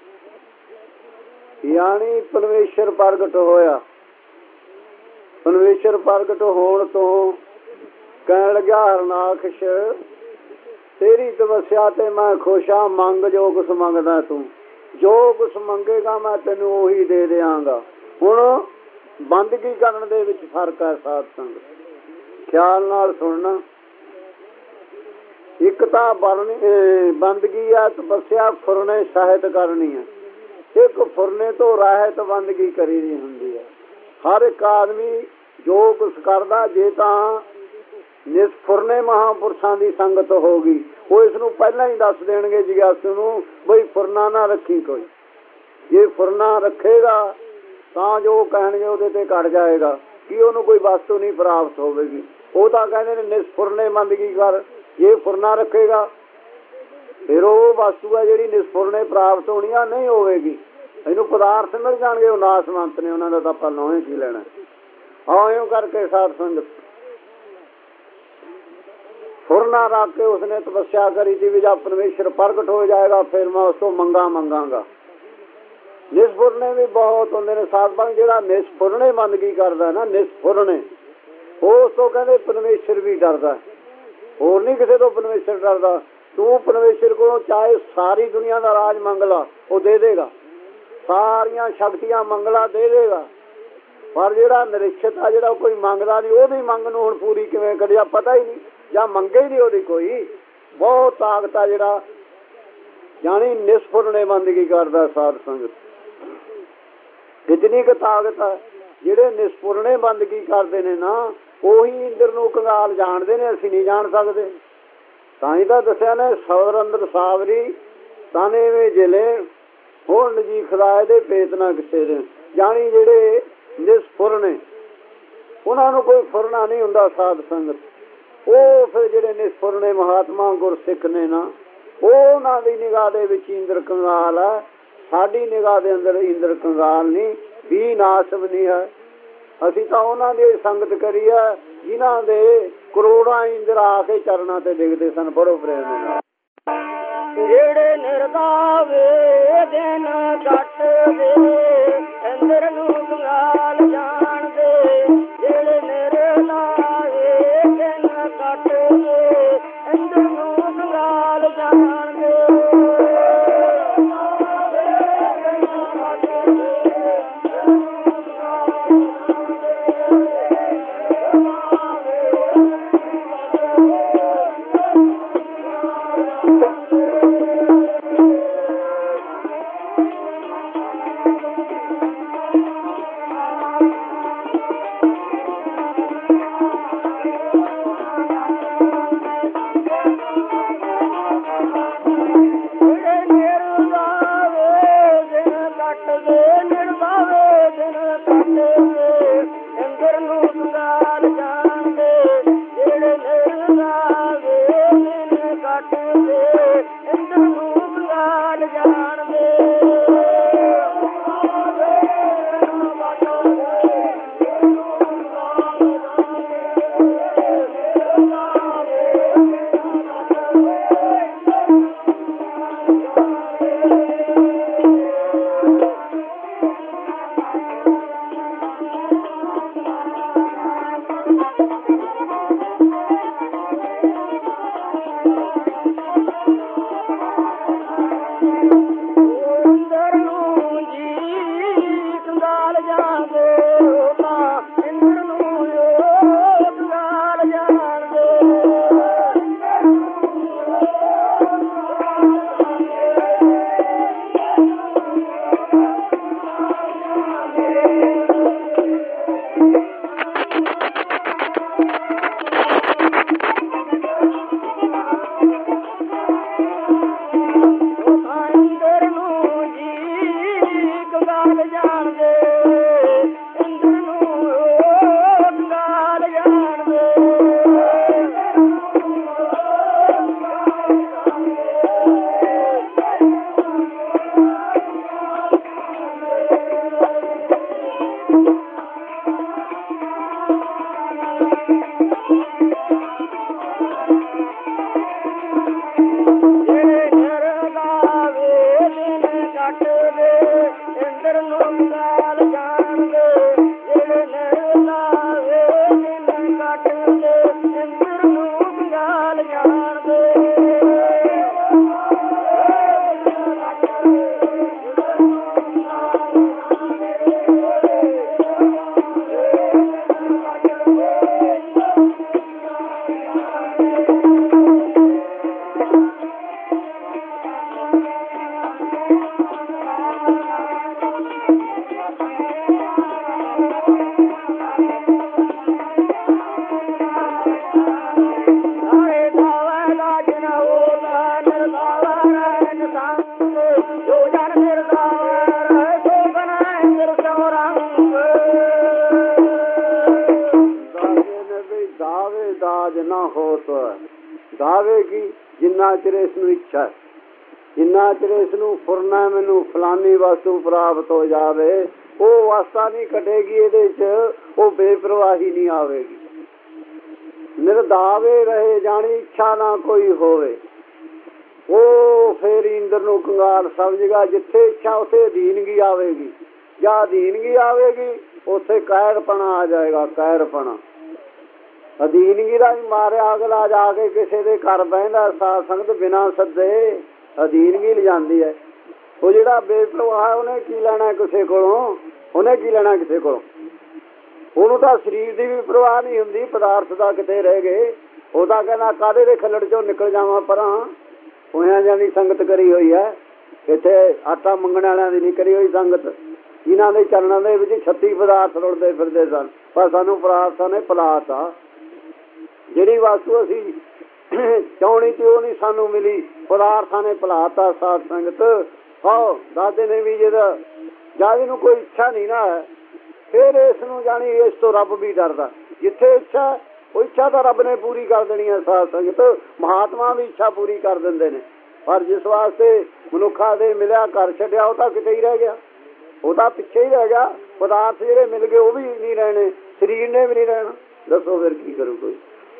ਯਾਨੀ ਪਰਮੇਸ਼ਰ ਪ੍ਰਗਟ ਹੋਇਆ। ਪਰਮੇਸ਼ਰ ਪ੍ਰਗਟ ਹੋਣ ਤੋਂ ਕਹਿਣ ਲੱਗਿਆ, ਹਰਨਾਕਸ਼ ਤੇਰੀ ਤਪੱਸਿਆ ਤੇ ਮੈਂ ਖੁਸ਼ ਹਾਂ, ਮੰਗ ਜੋ ਕੁਛ ਮੰਗਦਾ ਤੂੰ, ਜੋ ਕੁਛ ਮੰਗੇਗਾ ਮੈਂ ਤੈਨੂੰ ਉਹੀ ਦੇ ਦਿਆਂਗਾ। ਹੁਣ ਬੰਦਗੀ ਕਰਨ ਦੇ ਵਿੱਚ ਫਰਕ ਹੈ ਸਾਧ ਸੰਗਤ, ਖਿਆਲ ਨਾਲ ਸੁਣਨਾ। ਇੱਕ ਤਾਂ ਬੰਦਗੀ ਆ ਤਪੱਸਿਆ ਫੁਰਨੇ ਸਾਹਿਤ ਕਰਨੀ ਹੈ, ਇੱਕ ਫੁਰਨੇ ਤੋਂ ਰਹਿਤ ਬੰਦਗੀ ਕਰੀ ਦੀ ਹੁੰਦੀ ਹੈ। ਹਰ ਇੱਕ ਆਦਮੀ ਜੋ ਕੁਛ ਕਰਦਾ, ਜੇ ਤਾਂ ਨਿਸਫੁਰਨੇ ਮਹਾਂਪੁਰਸ਼ਾਂ ਦੀ ਸੰਗਤ ਹੋ ਗਈ, ਉਹ ਇਸ ਨੂੰ ਪਹਿਲਾਂ ਹੀ ਦੱਸ ਦੇਣਗੇ ਜਿਗਿਆਸੂ ਨੂੰ, ਬਈ ਫੁਰਨਾ ਨਾ ਰੱਖੀ ਕੋਈ। ਜੇ ਫੁਰਨਾ ਰੱਖੇਗਾ ਤਾਂ ਜੋ ਕਹਿਣਗੇ ਉਹਦੇ ਤੇ ਘਟ ਜਾਏਗਾ, ਕਿ ਉਹਨੂੰ ਕੋਈ ਵਸਤੂ ਨਹੀਂ ਪ੍ਰਾਪਤ ਹੋਵੇਗੀ। ਉਹ ਤਾਂ ਕਹਿੰਦੇ ਨੇ ਨਿਸਫੁਰਨੇ ਬੰਦਗੀ ਕਰ। ਜੇ ਫੁਰਨਾ ਰੱਖੇਗਾ ਫਿਰ ਉਹ ਵਸਤੂ ਹੈ ਜਿਹੜੀ ਨਿਸਫੁਰਨੇ ਪ੍ਰਾਪਤ ਹੋਣੀ ਆ ਨਹੀਂ ਹੋਵੇਗੀ। ਇਹਨੂੰ ਪਦਾਰਥ ਮਿਲ ਜਾਣਗੇ, ਉਹ ਨਾਸਵੰਤ ਨੇ, ਉਹਨਾਂ ਦਾ ਤਾਂ ਆਪਾਂ ਨੌਵੇਂ ਕੀ ਲੈਣਾ। ਆਓ ਇਉਂ ਕਰਕੇ ਸਾਧ ਸੰਗਤ ਫੁਰਨਾ ਰੱਖ ਕੇ ਉਸਨੇ ਤਪੱਸਿਆ ਕਰੀ ਸੀ ਵੀ ਜਦ ਪਰਮੇਸ਼ਰ ਪ੍ਰਗਟ ਹੋ ਜਾਏਗਾ ਫਿਰ ਮੈਂ ਉਸ ਤੋਂ ਮੰਗਾ ਮੰਗਾਂਗਾ। ਨਿਸਫੁਰਨੇ ਵੀ ਬਹੁਤ ਹੁੰਦੇ ਨੇ ਸਾਧ ਸੰਗਤ। ਜਿਹੜਾ ਨਿਸਫੁਰਨੇ ਬੰਦਗੀ ਕਰਦਾ ਨਾ, ਨਿਸਫੁਰਨੇ, ਉਸ ਤੋਂ ਕਹਿੰਦੇ ਪਰਮੇਸ਼ਰ ਵੀ ਡਰਦਾ। ਹੋਰ ਨਹੀਂ ਕਿਸੇ ਤੋਂ ਪਰਮੇਸ਼ਰ ਡਰਦਾ। ਤੂੰ ਪਰਮੇਸ਼ਰ ਕੋਲੋਂ ਚਾਹੇ ਸਾਰੀ ਦੁਨੀਆ ਦਾ ਰਾਜ ਮੰਗ ਲਾ, ਉਹ ਦੇ ਦੇਗਾ। ਸਾਰੀਆਂ ਸ਼ਕਤੀਆਂ ਮੰਗਲਾ ਦੇ ਦੇਗਾ। ਪਰ ਜਿਹੜਾ ਨਿਰੀਖਿਤ ਆ, ਜਿਹੜਾ ਕੋਈ ਮੰਗਦਾ ਨਹੀਂ, ਉਹਦੀ ਮੰਗ ਨੂੰ ਹੁਣ ਪੂਰੀ ਕਿਵੇਂ ਕਰਿਆ ਪਤਾ ਹੀ ਨਹੀਂ, ਜਾਂ ਮੰਗੇ ਹੀ ਨਹੀਂ ਉਹਦੀ ਕੋਈ। ਬਹੁਤ ਤਾਕਤ ਆ ਜਿਹੜਾ ਜਾਣੀ ਨਿਸਫੁਰਨੇ ਬੰਦਗੀ ਕਰਦਾ ਸਾਧ ਸੰਗਤ। ਕਿਤਨੀ ਕੁ ਤਾਕਤ ਆ। ਜਿਹੜੇ ਨਿਸਫੁਰਨੇ ਬੰਦਗੀ ਕਰਦੇ ਨੇ ਨਾ, ਉਹੀ ਇੰਦਰ ਨੂੰ ਕੰਗਾਲ ਜਾਣਦੇ ਨੇ, ਅਸੀਂ ਨਹੀਂ ਜਾਣ ਸਕਦੇ। ਤਾਂ ਹੀ ਤਾਂ ਦੱਸਿਆ ਨੇ, ਸਵਰ ਅੰਦਰ ਸਾਵਰੀ ਤਾਨੇਵੇਂ ਜਿਲੇ ਹੁਣ ਨਜੀ ਖੁਦਾਏ ਦੇ ਪੇਤ ਨਾ ਕਿਸੇ ਦੇ। ਜਾਣੀ ਜਿਹੜੇ ਨਿਸਫੁਰਨੇ, ਉਹਨਾਂ ਨੂੰ ਕੋਈ ਫੁਰਨਾ ਨਹੀਂ ਹੁੰਦਾ ਸਾਧ ਸੰਗਤ। ਉਹ ਫਿਰ ਜਿਹੜੇ ਨਿਸਫੁਰਨੇ ਮਹਾਤਮਾ ਗੁਰਸਿੱਖ ਨੇ ਨਾ, ਉਹਨਾਂ ਦੀ ਨਿਗਾਹ ਦੇ ਵਿੱਚ ਇੰਦਰ ਕੰਗਾਲ ਹੈ। ਸਾਡੀ ਨਿਗਾਹ ਦੇ ਅੰਦਰ ਇੰਦਰ ਕੰਗਾਲ ਨਹੀਂ, ਵੀ ਨਾਸਬ ਨਹੀਂ ਹੈ। ਅਸੀਂ ਤਾਂ ਉਹਨਾਂ ਦੀ ਸੰਗਤ ਕਰੀ ਹੈ ਜਿਨ੍ਹਾਂ ਦੇ ਕਰੋੜਾਂ ਇੰਦਰ ਆ ਕੇ ਚਰਨਾਂ ਤੇ ਡਿੱਗਦੇ ਸਨ। ਪੜੋ ਪ੍ਰੇਮ ਨਾਲ। ਜਿਹੜੇ ਨਿਰਦਾਵੇ ਦਿਨ ਕੱਟਦੇ ਇੰਦਰ ਨੂੰ ਕੰਗਾਲ ਜਾਣਦੇ। ਜਿਹੜੇ ਨਿਰਦਾਵੇ ਦਿਨ ਕੱਟਦੇ ਇੰਦਰ ਨੂੰ ਕੰਗਾਲ ਜਾਣਦੇ। ਕੱਟਦੇ ਨਿਰਭਾਵੇ ਦਿਨ ਕੱਟਦੇ ਇੰਦਰ ਨੂੰ ਕੰਗਾਲ ਜਾਣਦੇ ਜਿਹੜੇ ਨਿਰਭਾਵੇ ਦਿਨ ਕੱਟਦੇ ਇੰਦਰ ਨੂੰ ਕੰਗਾਲ ਜਾਣਦੇ ਗਾਵੇਗੀ ਜਿੰਨਾ ਚਿਰ ਇਸ ਨੂੰ ਇੱਛਾ, ਜਿੰਨਾ ਚਿਰ ਇਸ ਨੂੰ ਫੁਰਨਾ ਮੈਨੂੰ ਫਲਾਨੀ ਵਸਤੂ ਪ੍ਰਾਪਤ ਹੋ ਜਾਵੇ, ਉਹ ਵਾਸਤਾ ਨਹੀਂ ਕੱਢੇਗੀ ਇਹਦੇ ਚ, ਉਹ ਬੇਪਰਵਾਹੀ ਨਹੀਂ ਆਵੇਗੀ। ਨਿਰਦਾਵੇ ਰਹੇ ਜਾਣੀ ਇੱਛਾ ਨਾ ਕੋਈ ਹੋਵੇ, ਉਹ ਫੇਰ ਇੰਦਰ ਨੂੰ ਕੰਗਾਲ ਸਮਝੇਗਾ। ਜਿੱਥੇ ਇੱਛਾ ਉੱਥੇ ਅਧੀਨਗੀ ਆਵੇਗੀ, ਜਾਂ ਅਧੀਨਗੀ ਆਵੇਗੀ ਉੱਥੇ ਕਾਇਰਪਣਾ ਆ ਜਾਏਗਾ। ਕਾਇਰਪਣਾ ਅਧੀਨਗੀ ਦਾ ਵੀ ਮਾਰਿਆ ਅਗਲਾ ਜਾ ਕੇ ਕਿਸੇ ਦੇ ਘਰ ਬਹਿੰਦਾ ਸਾਧ ਸੰਗਤ ਬਿਨਾਂ ਸੱਦੇ, ਅਧੀਨਗੀ ਲਿਜਾਂਦੀ ਹੈ। ਉਹ ਜਿਹੜਾ ਬੇਪਰਵਾਹ ਉਹਨੇ ਕੀ ਲੈਣਾ ਕਿਸੇ ਕੋਲੋਂ, ਉਹਨੇ ਕੀ ਲੈਣਾ ਕਿਸੇ ਕੋਲੋਂ। ਉਹਨੂੰ ਤਾਂ ਸਰੀਰ ਦੀ ਵੀ ਪਰਵਾਹ ਨਹੀਂ ਹੁੰਦੀ, ਪਦਾਰਥ ਦਾ ਕਿਤੇ ਰਹਿ ਗਏ। ਉਹ ਤਾਂ ਕਹਿੰਦਾ ਕਾਹਦੇ ਦੇ ਖੱਲੜ ਚੋਂ ਨਿਕਲ ਜਾਵਾਂ ਪਰਾਂ। ਹੋਇਆ ਜਾਣੀ ਸੰਗਤ ਕਰੀ ਹੋਈ ਹੈ, ਇੱਥੇ ਆਟਾ ਮੰਗਣ ਵਾਲਿਆਂ ਦੀ ਨਹੀਂ ਕਰੀ ਹੋਈ ਸੰਗਤ। ਇਹਨਾਂ ਦੇ ਚਰਨਾਂ ਦੇ ਵਿੱਚ ਛੱਤੀ ਪਦਾਰਥ ਰੁਲਦੇ ਫਿਰਦੇ ਸਨ, ਪਰ ਸਾਨੂੰ ਪ੍ਰਾਰਥਨਾ ਨੇ ਪਲਾਤਾ। ਜਿਹੜੀ ਵਸਤੂ ਅਸੀਂ ਚਾਹੁਣੀ ਤੇ ਉਹ ਨਹੀਂ ਸਾਨੂੰ ਮਿਲੀ, ਪਦਾਰਥਾਂ ਨੇ ਭੁਲਾਤਾ। ਸਾਧ ਸੰਗਤ ਆਓ ਦਾਦੇ ਨੇ ਵੀ ਜਿਹਦਾ ਜਦ ਇਹਨੂੰ ਕੋਈ ਇੱਛਾ ਨਹੀਂ ਨਾ ਹੈ, ਫਿਰ ਇਸ ਨੂੰ ਜਾਣੀ ਇਸ ਤੋਂ ਰੱਬ ਵੀ ਡਰਦਾ। ਜਿੱਥੇ ਇੱਛਾ ਉਹ ਇੱਛਾ ਤਾਂ ਰੱਬ ਨੇ ਪੂਰੀ ਕਰ ਦੇਣੀ ਹੈ। ਸਾਧ ਸੰਗਤ ਮਹਾਤਮਾ ਵੀ ਇੱਛਾ ਪੂਰੀ ਕਰ ਦਿੰਦੇ ਨੇ, ਪਰ ਜਿਸ ਵਾਸਤੇ ਮਨੁੱਖਾਂ ਦੇ ਮਿਲਿਆ ਘਰ ਛੱਡਿਆ ਉਹ ਤਾਂ ਕਿਤੇ ਹੀ ਰਹਿ ਗਿਆ, ਉਹ ਤਾਂ ਪਿੱਛੇ ਹੀ ਰਹਿ ਗਿਆ। ਪਦਾਰਥ ਜਿਹੜੇ ਮਿਲ ਗਏ ਉਹ ਵੀ ਨਹੀਂ ਰਹਿਣੇ, ਸਰੀਰ ਨੇ ਵੀ ਨਹੀਂ ਰਹਿਣਾ। ਦੱਸੋ ਫਿਰ ਕੀ ਕਰੂ ਕੋਈ।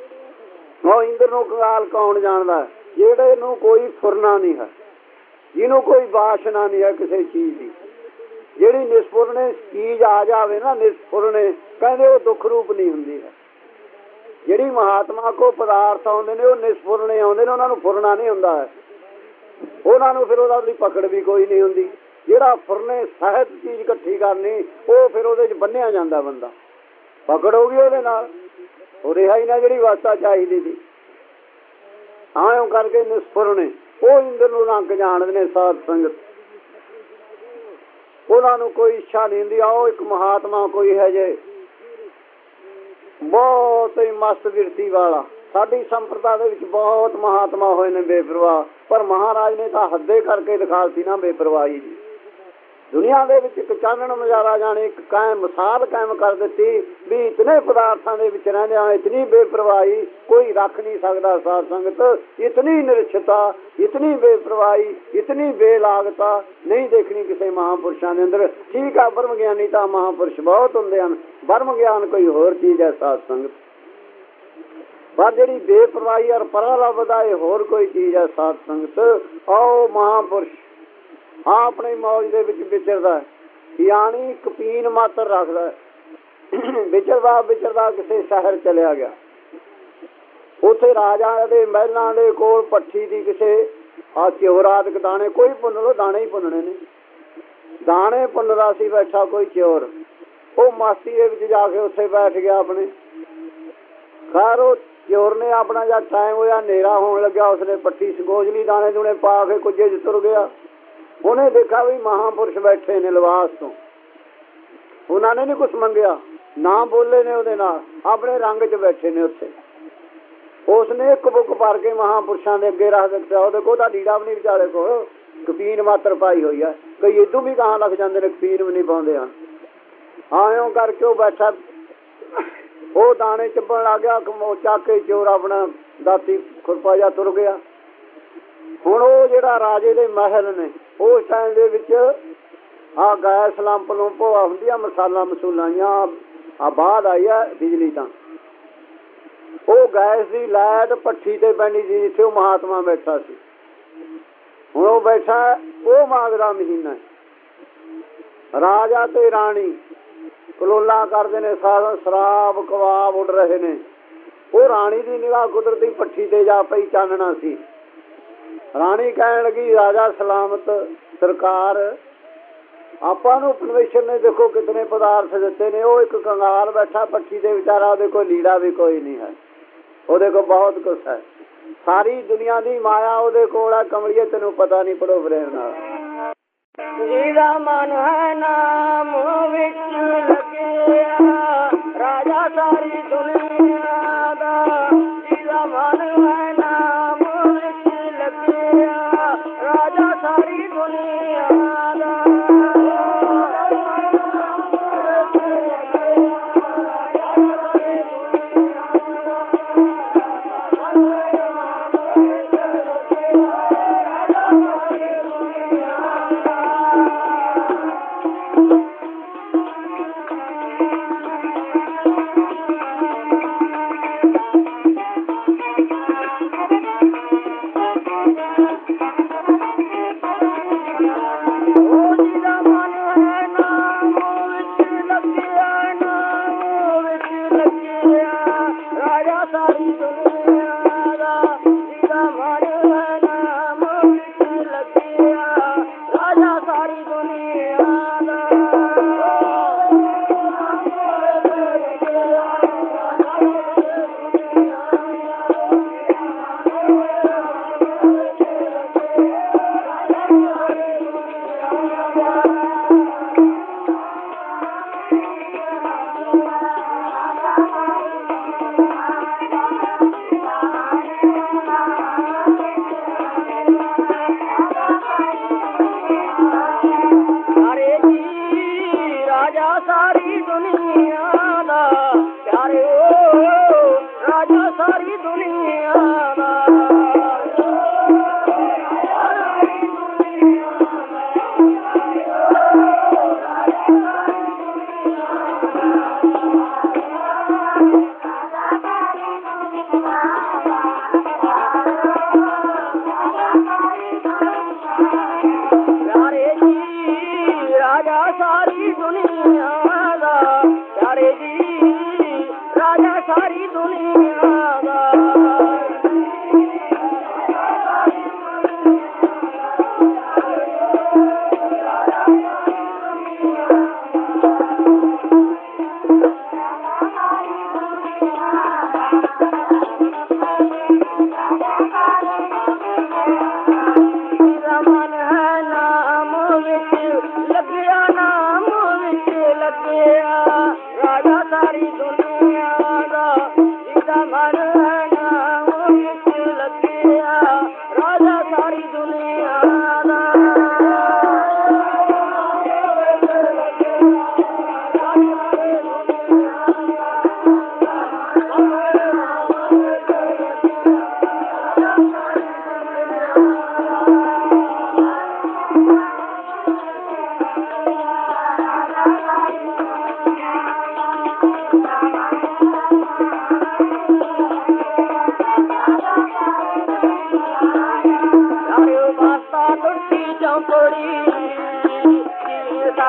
ਉਹ ਇੰਦਰ ਨੂੰ ਕੰਗਾਲ ਕੌਣ ਜਾਣਦਾ? ਜਿਹੜੇ ਨੂੰ ਕੋਈ ਫੁਰਨਾ ਨਹੀਂ ਹੈ, ਜਿਹਨੂੰ ਕੋਈ ਵਾਸ਼ਨਾ ਨਹੀਂ ਹੈ ਕਿਸੇ ਚੀਜ਼ ਦੀ। ਜਿਹੜੀ ਨਿਸਪੁਰਨੇ ਚੀਜ਼ ਆ ਜਾਵੇ ਨਾ, ਨਿਸਪੁਰਨੇ ਕਹਿੰਦੇ ਉਹ ਦੁੱਖ ਰੂਪ ਨਹੀਂ ਹੁੰਦੀ ਹੈ। ਜਿਹੜੀ ਮਹਾਤਮਾ ਕੋ ਪਦਾਰਥ ਆਉਂਦੇ ਨੇ ਉਹ ਨਿਸਪੁਰਨੇ ਆਉਂਦੇ ਨੇ, ਉਹਨਾਂ ਨੂੰ ਫੁਰਨਾ ਨਹੀਂ ਹੁੰਦਾ ਹੈ। ਉਹਨਾਂ ਨੂੰ ਫਿਰ ਉਹਦਾ ਦੀ ਪਕੜ ਵੀ ਕੋਈ ਨਹੀਂ ਹੁੰਦੀ। ਜਿਹੜਾ ਫੁਰਨੇ ਸਹਿਤ ਚੀਜ਼ ਇਕੱਠੀ ਕਰਨੀ, ਉਹ ਫਿਰ ਉਹਦੇ ਚ ਬੰਨਿਆ ਜਾਂਦਾ ਬੰਦਾ, ਪਕੜ ਹੋ ਗਈ ਉਹਦੇ ਨਾਲ, ਉਹ ਰਿਹਾ ਹੀ ਨਾ ਜਿਹੜੀ ਵਾਸਤਾ ਚਾਹੀਦੀ ਸੀ। ਆਇਓ ਕਰਕੇ ਨਿਸਪੁਰਨੇ ਉਹ ਇੰਦਰ ਨੂੰ ਰੰਗ ਜਾਣਦੇ ਨੇ। ਸਾਧ ਸੰਗਤ ਉਹਨਾਂ ਨੂੰ ਕੋਈ ਇੱਛਾ ਨਹੀਂ ਹੁੰਦੀ। ਆਓ ਇੱਕ ਮਹਾਤਮਾ ਕੋਈ ਹੈ ਜੇ ਬਹੁਤ ਹੀ ਮਸਤ ਬਿਰਤੀ ਵਾਲਾ, ਸਾਡੀ ਸੰਪਰਦਾ ਦੇ ਵਿੱਚ ਬਹੁਤ ਮਹਾਤਮਾ ਹੋਏ ਨੇ ਬੇਪਰਵਾਹ, ਪਰ ਮਹਾਰਾਜ ਨੇ ਤਾਂ ਹੱਦੇ ਕਰਕੇ ਦਿਖਾਤੀ ਨਾ ਬੇਪਰਵਾਹੀ ਜੀ। ਦੁਨੀਆ ਦੇ ਵਿੱਚ ਇੱਕ ਚਾਨਣ ਨਜ਼ਾਰਾ ਜਾਣੇ ਇੱਕ ਕਾਇਮ ਮਿਸਾਲ ਕਾਇਮ ਕਰ ਦਿੱਤੀ ਵੀ ਇਤਨੇ ਪਦਾਰਥਾਂ ਦੇ ਵਿੱਚ ਰਹਿੰਦਿਆਂ ਇਤਨੀ ਬੇਪਰਵਾਹੀ ਕੋਈ ਰੱਖ ਨਹੀਂ ਸਕਦਾ। ਸਾਧ ਸੰਗਤ, ਇਤਨੀ ਨਿਰਛਤਾ, ਇਤਨੀ ਬੇਪਰਵਾਹੀ, ਇਤਨੀ ਬੇਲਾਗਤਾ ਨਹੀਂ ਦੇਖਣੀ ਕਿਸੇ ਮਹਾਂਪੁਰਸ਼ਾਂ ਦੇ ਅੰਦਰ। ਠੀਕ ਆ, ਬ੍ਰਹਮ ਗਿਆਨੀ ਤਾਂ ਮਹਾਂਪੁਰਸ਼ ਬਹੁਤ ਹੁੰਦੇ ਹਨ, ਬ੍ਰਹਮ ਗਿਆਨ ਕੋਈ ਹੋਰ ਚੀਜ਼ ਹੈ ਸਾਧ ਸੰਗਤ। ਪਰ ਜਿਹੜੀ ਬੇਪਰਵਾਹੀ ਔਰ ਪਰਾਂ ਲੱਭਦਾ ਇਹ ਹੋਰ ਕੋਈ ਚੀਜ਼ ਹੈ ਸਾਧ ਸੰਗਤ। ਆਓ ਮਹਾਂਪੁਰਸ਼ ਹਾਂ ਆਪਣੀ ਮੌਜ ਦੇ ਵਿੱਚ ਵਿਚਰਦਾ, ਯਾਨੀ ਕਪੀਨ ਮਾਤਰ ਰੱਖਦਾ। ਵਿਚਰਦਾ ਵਿਚਰਦਾ ਕਿਸੇ ਸ਼ਹਿਰ ਚਲਿਆ ਗਿਆ, ਉੱਥੇ ਰਾਜਾ ਦੇ ਮਹਿਲਾਂ ਦੇ ਕੋਲ ਭੱਠੀ ਦੀ ਕਿਸੇ ਆ ਚਿਵਰਾਦਿਕ ਦਾਣੇ ਕੋਈ ਭੁੰਨ ਲੋ, ਦਾਣੇ ਹੀ ਭੁੰਨਣੇ ਨੇ। ਦਾਣੇ ਭੁੰਨਦਾ ਸੀ ਬੈਠਾ ਕੋਈ ਚੋਰ, ਉਹ ਮਸਤੀ ਦੇ ਵਿੱਚ ਜਾ ਕੇ ਉੱਥੇ ਬੈਠ ਗਿਆ ਆਪਣੇ। ਖੈਰ ਉਹ ਚੋਰ ਨੇ ਆਪਣਾ ਜਦ ਟਾਈਮ ਹੋਇਆ ਹਨੇਰਾ ਹੋਣ ਲੱਗਿਆ, ਉਸਨੇ ਪੱਠੀ ਸਗੋਜ ਲਈ ਦਾਣੇ ਦੂਣੇ ਪਾ ਕੇ ਕੁੱਜੇ ਚ ਤੁਰ ਗਿਆ। ਉਹਨੇ ਦੇਖਿਆ ਵੀ ਮਹਾਂਪੁਰਸ਼ ਬੈਠੇ ਨੇ ਲਿਬਾਸ ਤੋਂ, ਉਹਨਾਂ ਨੇ ਨੀ ਕੁਛ ਮੰਗਿਆ, ਨਾ ਬੋਲੇ ਨੇ ਉਹਦੇ ਨਾਲ, ਆਪਣੇ ਰੰਗ ਚ ਬੈਠੇ ਨੇ ਉੱਥੇ। ਉਸਨੇ ਇੱਕ ਬੁੱਕ ਭਰ ਕੇ ਮਹਾਂਪੁਰਸ਼ਾਂ ਦੇ ਅੱਗੇ ਰੱਖ ਦਿੱਤਾ। ਉਹਦੇ ਕੋਲ ਤਾਂ ਲੀੜਾ ਵੀ ਨੀ ਵਿਚਾਰੇ ਕੋਲ, ਕਪੀਨ ਮਾਤਰ ਪਾਈ ਹੋਈ ਹੈ। ਕਈ ਇਦੋਂ ਵੀ ਕਹਾਂ ਲੱਗ ਜਾਂਦੇ ਨੇ, ਕਪੀਨ ਵੀ ਨੀ ਪਾਉਂਦੇ ਹਨ। ਆਇਓ ਕਰਕੇ ਉਹ ਬੈਠਾ, ਉਹ ਦਾਣੇ ਚੱਬਣ ਲੱਗ ਗਿਆ, ਚੱਕ ਕੇ ਚੋਰ ਆਪਣਾ ਦਾਤੀ ਖੁਰਪਾ ਜਾ ਤੁਰ ਗਿਆ। ਹੁਣ ਉਹ ਜਿਹੜਾ ਰਾਜੇ ਦੇ ਮਹਿਲ ਨੇ ਉਸ ਟਾਈਮ ਦੇ ਵਿੱਚ ਆ ਗੈਸ ਲੰਪ ਲੁੰਪ ਹੁੰਦੀ ਆ, ਮਸਾਲਾ ਮਸੂਲਾਂ ਆ ਬਾਅਦ ਆਈ ਆ ਬਿਜਲੀ। ਤਾਂ ਉਹ ਗੈਸ ਦੀ ਲਾਈਟ ਭੱਠੀ ਤੇ ਪੈਂਦੀ ਸੀ ਜਿੱਥੇ ਉਹ ਮਹਾਤਮਾ ਬੈਠਾ ਸੀ। ਹੁਣ ਉਹ ਬੈਠਾ, ਉਹ ਮਾਘ ਦਾ ਮਹੀਨਾ, ਰਾਜਾ ਤੇ ਰਾਣੀ ਕਲੋਲਾਂ ਕਰਦੇ ਨੇ, ਸਾਰਾ ਸ਼ਰਾਬ ਕਬਾਬ ਉੱਡ ਰਹੇ ਨੇ। ਉਹ ਰਾਣੀ ਦੀ ਨਿਗਾਹ ਕੁਦਰਤੀ ਭੱਠੀ ਤੇ ਜਾ ਪਈ, ਚਾਨਣਾ ਸੀ। ਰਾਣੀ ਕਹਿਣ ਲੱਗੀ, ਰਾਜਾ ਸਲਾਮਤ ਸਰਕਾਰ, ਆਪਾਂ ਨੂੰ ਪਰਮੇਸ਼ਰ ਨੇ ਦੇਖੋ ਕਿਤਨੇ ਪਦਾਰਥ ਦਿੱਤੇ ਨੇ। ਉਹ ਇੱਕ ਕੰਗਾਲ ਬੈਠਾ ਭੱਠੀ ਦੇ ਵਿਚਾਰਾ, ਉਹਦੇ ਕੋਲ ਲੀੜਾ ਵੀ ਕੋਈ ਨਹੀਂ ਹੈ, ਉਹਦੇ ਕੋਲ ਬਹੁਤ ਕੁਛ ਹੈ, ਸਾਰੀ ਦੁਨੀਆ ਦੀ ਮਾਇਆ ਉਹਦੇ ਕੋਲ ਹੈ। ਕਮਲੀਏ ਤੈਨੂੰ ਪਤਾ ਨਹੀਂ, ਪੜੋ ਪ੍ਰੇਮ ਨਾਲ। ਜਿਹਦਾ ਮਨ ਹੈ ਨਾਮ ਵਿੱਚ ਲੱਗਿਆ, ਰਾਜਾ ਸਾਰੀ ਦੁਨੀਆ ਦਾ। ਜਿਹਦਾ ਮਨ ਹੈ ਨਾਮ ਵਿੱਚ ਲੱਗਿਆ, ਰਾਜਾ ਸਾਰੀ ਦੁਨੀਆ ਦਾ।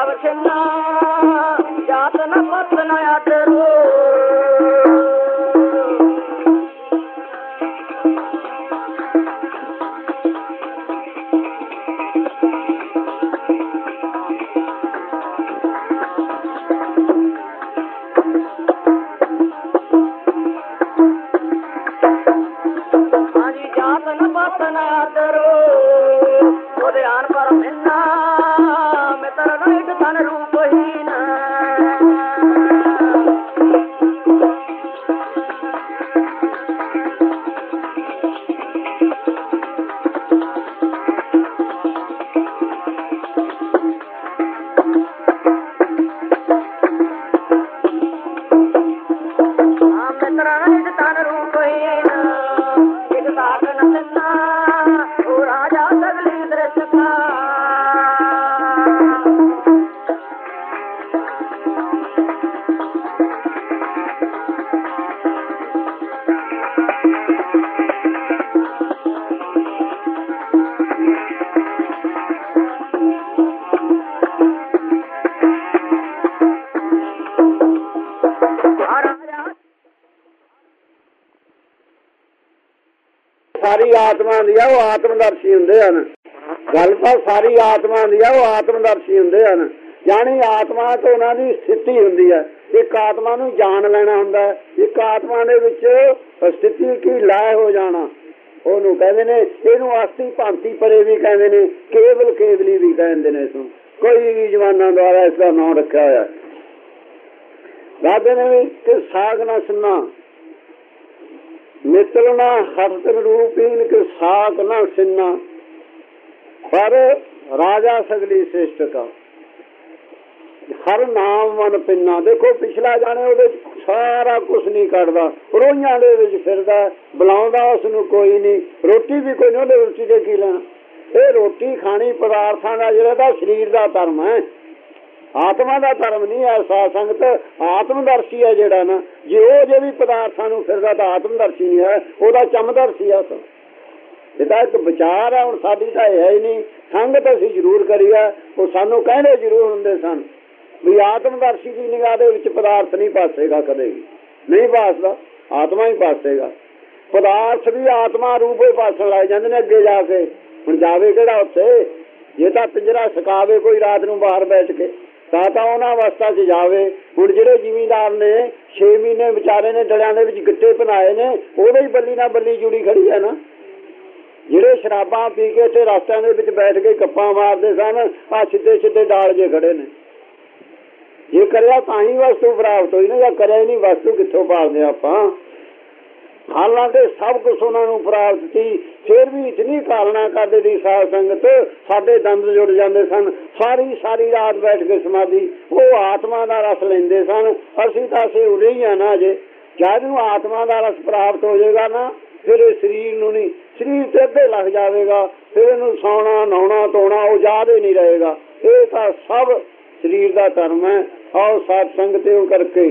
ਭਾਵ ਛਿੰਨਾ ਜਾਤ ਨ ਪਤ ਨ ਆਦਰੋ ਸਾਰੀ ਆਤਮਾ ਦੀ ਆ, ਉਹ ਆਤਮਦਰਸ਼ੀ ਹੁੰਦੇ ਹਨ। ਗੱਲ ਤਾਂ ਸਾਰੀ ਆਤਮਾ ਦੀ ਆ, ਉਹ ਆਤਮਦਰਸ਼ੀ ਹੁੰਦੇ ਹਨ। ਜਾਣੀ ਆਤਮਾ ਤੋਂ ਉਹਨਾਂ ਦੀ ਸਥਿਤੀ ਹੁੰਦੀ ਹੈ। ਇੱਕ ਆਤਮਾ ਨੂੰ ਜਾਣ ਲੈਣਾ ਹੁੰਦਾ, ਇੱਕ ਆਤਮਾ ਦੇ ਵਿੱਚ ਸਥਿਤੀ ਕੀ ਲਾਇ ਹੋ ਜਾਣਾ ਉਹਨੂੰ ਕਹਿੰਦੇ ਨੇ। ਇਹਨੂੰ ਅਸਥੀ ਭਾਂਤੀ ਪਰੇ ਵੀ ਕਹਿੰਦੇ ਨੇ, ਕੇਵਲ ਕੇਵਲੀ ਵੀ ਕਹਿੰਦੇ ਨੇ। ਇਸਨੂੰ ਕੋਈ ਵੀ ਜਵਾਨਾਂ ਦੁਆਰਾ ਇਸ ਦਾ ਨਾਮ ਰੱਖਿਆ ਹੋਇਆ। ਦੱਸਦੇ ਨੇ ਵੀ ਕਿ ਸਾਗ ਨਾ ਸੁਣਨਾ ਮਿਤਲਣਾ ਹਰਤ ਰੂਪੀਨ ਕੇ ਸਾਕ ਨਾ ਸਿੰਨਾ ਪਰ ਰਾਜਾ ਸਗਲੀ ਸ੍ਰਿਸ਼ਟ ਕਾ ਹਰ ਨਾਮ ਮਨ ਪਿੰਨਾ। ਦੇਖੋ ਪਿਛਲਾ ਜਾਣੇ ਉਹਦੇ ਸਾਰਾ ਕੁਛ ਨਹੀਂ ਕੱਢਦਾ, ਰੋਈਆਂ ਦੇ ਵਿੱਚ ਫਿਰਦਾ, ਬੁਲਾਉਂਦਾ ਉਸ ਨੂੰ ਕੋਈ ਨਹੀਂ। ਰੋਟੀ ਵੀ ਕੋਈ ਨਹੀਂ, ਉਹਦੇ ਰੋਟੀ ਦੇ ਕੀ ਲੈਣਾ। ਇਹ ਰੋਟੀ ਖਾਣੀ ਪਦਾਰਥਾਂ ਦਾ ਜਿਹੜਾ ਤਾਂ ਸਰੀਰ ਦਾ ਧਰਮ ਹੈ, ਆਤਮਾ ਦਾ ਧਰਮ ਨਹੀਂ ਹੈ। ਸਾਧ ਸੰਗਤ ਆਤਮਦਰਸ਼ੀ ਹੈ ਜਿਹੜਾ ਨਾ, ਜੇ ਉਹ ਜੇ ਵੀ ਪਦਾਰਥਾਂ ਨੂੰ ਫਿਰਦਾ ਤਾਂ ਆਤਮਦਰਸ਼ੀ ਨਹੀਂ ਹੈ, ਉਹਦਾ ਚਮਦਰਸ਼ੀ ਹੈ। ਇਹ ਤਾਂ ਇੱਕ ਵਿਚਾਰ ਹੈ। ਹੁਣ ਸਾਡੀ ਤਾਂ ਇਹ ਹੈ ਹੀ ਨਹੀਂ। ਸੰਗਤ ਅਸੀਂ ਜ਼ਰੂਰ ਕਰੀਆ, ਉਹ ਸਾਨੂੰ ਕਹਿੰਦੇ ਜ਼ਰੂਰ ਹੁੰਦੇ ਸਨ ਵੀ ਆਤਮਦਰਸ਼ੀ ਦੀ ਨਿਗਾਹ ਦੇ ਵਿੱਚ ਪਦਾਰਥ ਨਹੀਂ ਪਾਸੇਗਾ, ਕਦੇ ਵੀ ਨਹੀਂ ਪਾਸਦਾ, ਆਤਮਾ ਹੀ ਪਾਸੇਗਾ। ਪਦਾਰਥ ਵੀ ਆਤਮਾ ਰੂਪ ਹੀ ਪਾਸਣ ਲੱਗ ਜਾਂਦੇ ਨੇ ਅੱਗੇ ਜਾ ਕੇ। ਹੁਣ ਜਾਵੇ ਕਿਹੜਾ ਉੱਥੇ? ਜੇ ਤਾਂ ਪਿੰਜਰਾ ਸਕਾਵੇ ਕੋਈ ਰਾਤ ਨੂੰ ਬਾਹਰ ਬੈਠ ਕੇ ਤਾਂ ਤਾਂ ਉਹਨਾਂ ਅਵਸਥਾ 'ਚ ਜਾਵੇ। ਹੁਣ ਜਿਹੜੇ ਜ਼ਿਮੀਂਦਾਰ ਨੇ ਛੇ ਮਹੀਨੇ ਵਿਚਾਰੇ ਨੇ ਡਲਿਆਂ ਦੇ ਵਿੱਚ ਗਿੱਟੇ ਬਣਾਏ ਨੇ, ਉਹਦੇ ਹੀ ਬੱਲੀ ਨਾਲ ਬੱਲੀ ਜੁੜੀ ਖੜੀ ਹੈ ਨਾ। ਜਿਹੜੇ ਸ਼ਰਾਬਾਂ ਪੀ ਕੇ ਇੱਥੇ ਰਸਤਿਆਂ ਦੇ ਵਿੱਚ ਬੈਠ ਕੇ ਗੱਪਾਂ ਮਾਰਦੇ ਸਨ, ਆਹ ਸਿੱਧੇ ਸਿੱਧੇ ਡਾਲ ਜੇ ਖੜੇ ਨੇ। ਜੇ ਕਰਿਆ ਤਾਂ ਹੀ ਵਸਤੂ ਪ੍ਰਾਪਤ ਹੋਈ ਨਾ, ਜਾਂ ਕਰਿਆ ਹੀ ਨਹੀਂ ਵਸਤੂ ਕਿੱਥੋਂ ਪਾਲਦੇ ਆਪਾਂ। ਹਾਲਾਂਕਿ ਸਭ ਕੁਛ ਉਹਨਾਂ ਨੂੰ ਪ੍ਰਾਪਤ ਸੀ, ਫਿਰ ਵੀ ਇਤਨੀ ਕਾਲਣਾ ਕਰਦੇ ਸੀ ਸਾਧ ਸੰਗਤ, ਸਾਡੇ ਦੰਦ ਜੁੜ ਜਾਂਦੇ ਸਨ। ਸਾਰੀ ਸਾਰੀ ਰਾਤ ਬੈਠ ਕੇ ਸਮਾਧੀ, ਉਹ ਆਤਮਾ ਦਾ ਰਸ ਲੈਂਦੇ ਸਨ। ਅਸੀਂ ਤਾਂ ਅਸੀਂ ਉਰੇ ਹੀ ਆ ਨਾ। ਜੇ ਜਦ ਨੂੰ ਆਤਮਾ ਦਾ ਰਸ ਪ੍ਰਾਪਤ ਹੋ ਜਾਏਗਾ ਨਾ, ਫਿਰ ਇਹ ਸਰੀਰ ਨੂੰ ਨਹੀਂ, ਸਰੀਰ ਤੇ ਅੱਧੇ ਲੱਗ ਜਾਵੇਗਾ। ਫਿਰ ਇਹਨੂੰ ਸੌਣਾ ਨਹਾਉਣਾ ਧੋਣਾ ਉਹ ਯਾਦ ਹੀ ਨਹੀਂ ਰਹੇਗਾ। ਇਹ ਤਾਂ ਸਭ ਸਰੀਰ ਦਾ ਧਰਮ ਹੈ। ਆਓ ਸਾਧ ਸੰਗਤ ਉਹ ਕਰਕੇ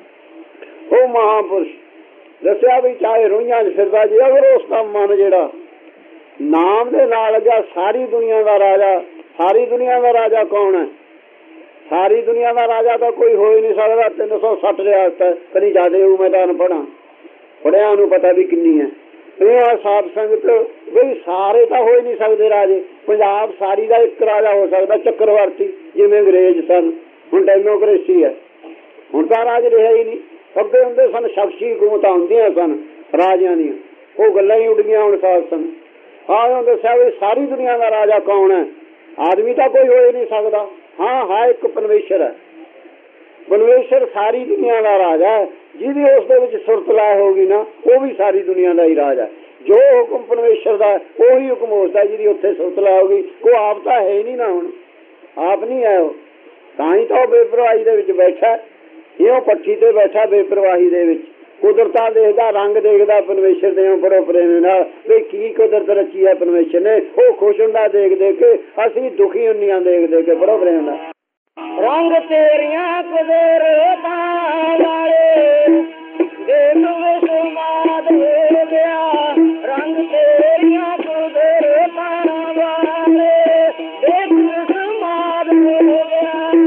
ਉਹ ਮਹਾਂਪੁਰਸ਼ ਦੱਸਿਆ ਵੀ ਚਾਹੇ ਰੋਈਆਂ 'ਚ ਫਿਰਦਾ ਜੀ, ਅਗਰ ਉਸ ਦਾ ਮਨ ਜਿਹੜਾ ਨਾਮ ਦੇ ਨਾਲ ਲੱਗਿਆ, ਸਾਰੀ ਦੁਨੀਆ ਦਾ ਰਾਜਾ। ਸਾਰੀ ਦੁਨੀਆ ਦਾ ਰਾਜਾ ਕੌਣ ਹੈ? ਸਾਰੀ ਦੁਨੀਆ ਦਾ ਰਾਜਾ ਤਾਂ ਕੋਈ ਹੋ ਹੀ ਨਹੀਂ ਸਕਦਾ। ਤਿੰਨ ਸੌ ਸੱਠ ਰਿਆਸਤ ਕਦੀ ਜ਼ਿਆਦਾ ਹੋਊ, ਮੈਂ ਤਾਂ ਅਨਪੜ੍ਹਾਂ, ਪੜ੍ਹਿਆ ਨੂੰ ਪਤਾ ਵੀ ਕਿੰਨੀ ਹੈ। ਇਹ ਸਾਧ ਸੰਗਤ ਬਈ ਸਾਰੇ ਤਾਂ ਹੋ ਹੀ ਨਹੀਂ ਸਕਦੇ ਰਾਜੇ। ਪੰਜਾਬ ਸਾਰੀ ਦਾ ਇੱਕ ਰਾਜਾ ਹੋ ਸਕਦਾ, ਚੱਕਰਵਰਤੀ, ਜਿਵੇਂ ਅੰਗਰੇਜ਼ ਸਨ। ਹੁਣ ਡੈਮੋਕ੍ਰੇਸੀ ਹੈ, ਹੁਣ ਤਾਂ ਰਾਜ ਰਿਹਾ ਹੀ ਨਹੀਂ। ਅੱਗੇ ਹੁੰਦੇ ਸਨ ਸ਼ਖਸੀ ਹਕੂਮਤਾਂ ਹੁੰਦੀਆਂ ਸਨ ਰਾਜਿਆਂ ਦੀਆਂ, ਉਹ ਗੱਲਾਂ ਹੀ ਉੱਡ ਗਈਆਂ ਹੁਣ ਸਾਧ ਸੰਗਤ। ਆਹ ਦੱਸਿਆ ਵੀ ਸਾਰੀ ਦੁਨੀਆ ਦਾ ਰਾਜਾ ਕੌਣ ਹੈ? ਆਦਮੀ ਤਾਂ ਕੋਈ ਹੋ ਹੀ ਨਹੀਂ ਸਕਦਾ। ਹਾਂ ਹਾਂ ਇੱਕ ਪਰਮੇਸ਼ਰ ਹੈ। ਪਰਮੇਸ਼ਰ ਸਾਰੀ ਦੁਨੀਆ ਦਾ ਰਾਜਾ ਹੈ। ਜਿਹਦੀ ਉਸ ਦੇ ਵਿੱਚ ਸੁਰਤ ਲੈ ਹੋਗੀ ਨਾ, ਉਹ ਵੀ ਸਾਰੀ ਦੁਨੀਆ ਦਾ ਹੀ ਰਾਜ ਹੈ। ਜੋ ਹੁਕਮ ਪਰਮੇਸ਼ਰ ਦਾ ਉਹੀ ਹੁਕਮ ਉਸਦਾ, ਜਿਹਦੀ ਉੱਥੇ ਸੁਰਤ ਲੈ ਹੋਗੀ। ਉਹ ਆਪ ਤਾਂ ਹੈ ਹੀ ਨਹੀਂ ਨਾ, ਹੁਣ ਆਪ ਨਹੀਂ ਹੈ ਉਹ, ਤਾਂ ਹੀ ਤਾਂ ਉਹ ਬੇਪਰਵਾਹੀ ਦੇ ਵਿੱਚ ਬੈਠਾ। ਇਹੋ ਪੱਠੀ ਤੇ ਬੈਠਾ ਬੇਪਰਵਾਹੀ ਦੇ ਵਿੱਚ। ਕੁਦਰਤਾਂ ਦੇਖਦਾ, ਰੰਗ ਦੇਖਦਾ ਪਰਮੇਸ਼ਰ ਦੇ ਬੜੋ ਪ੍ਰੇਮ ਨਾਲ ਵੀ ਕੀ ਕੁਦਰਤ ਰਚੀ ਹੈ ਪਰਮੇਸ਼ਰ ਨੇ। ਉਹ ਖੁਸ਼ ਹੁੰਦਾ ਦੇਖ ਦੇਖ ਕੇ, ਅਸੀਂ ਦੁਖੀ ਹੁੰਦੀਆਂ ਦੇਖ ਦੇਖ ਕੇ ਬੜੋ ਪ੍ਰੇਮ ਨਾਲ। ਰੰਗ ਤੇਰੀਆਂ ਕੁਦਰਤਾਂ ਵਾਲੇ ਦੇਖ ਵਿਸਮਾਦ ਹੋ ਗਿਆ। ਰੰਗ ਤੇਰੀਆਂ ਕੁਦਰਤਾਂ ਵਾਲੇ ਦੇਖ ਵਿਸਮਾਦ ਹੋ ਗਿਆ।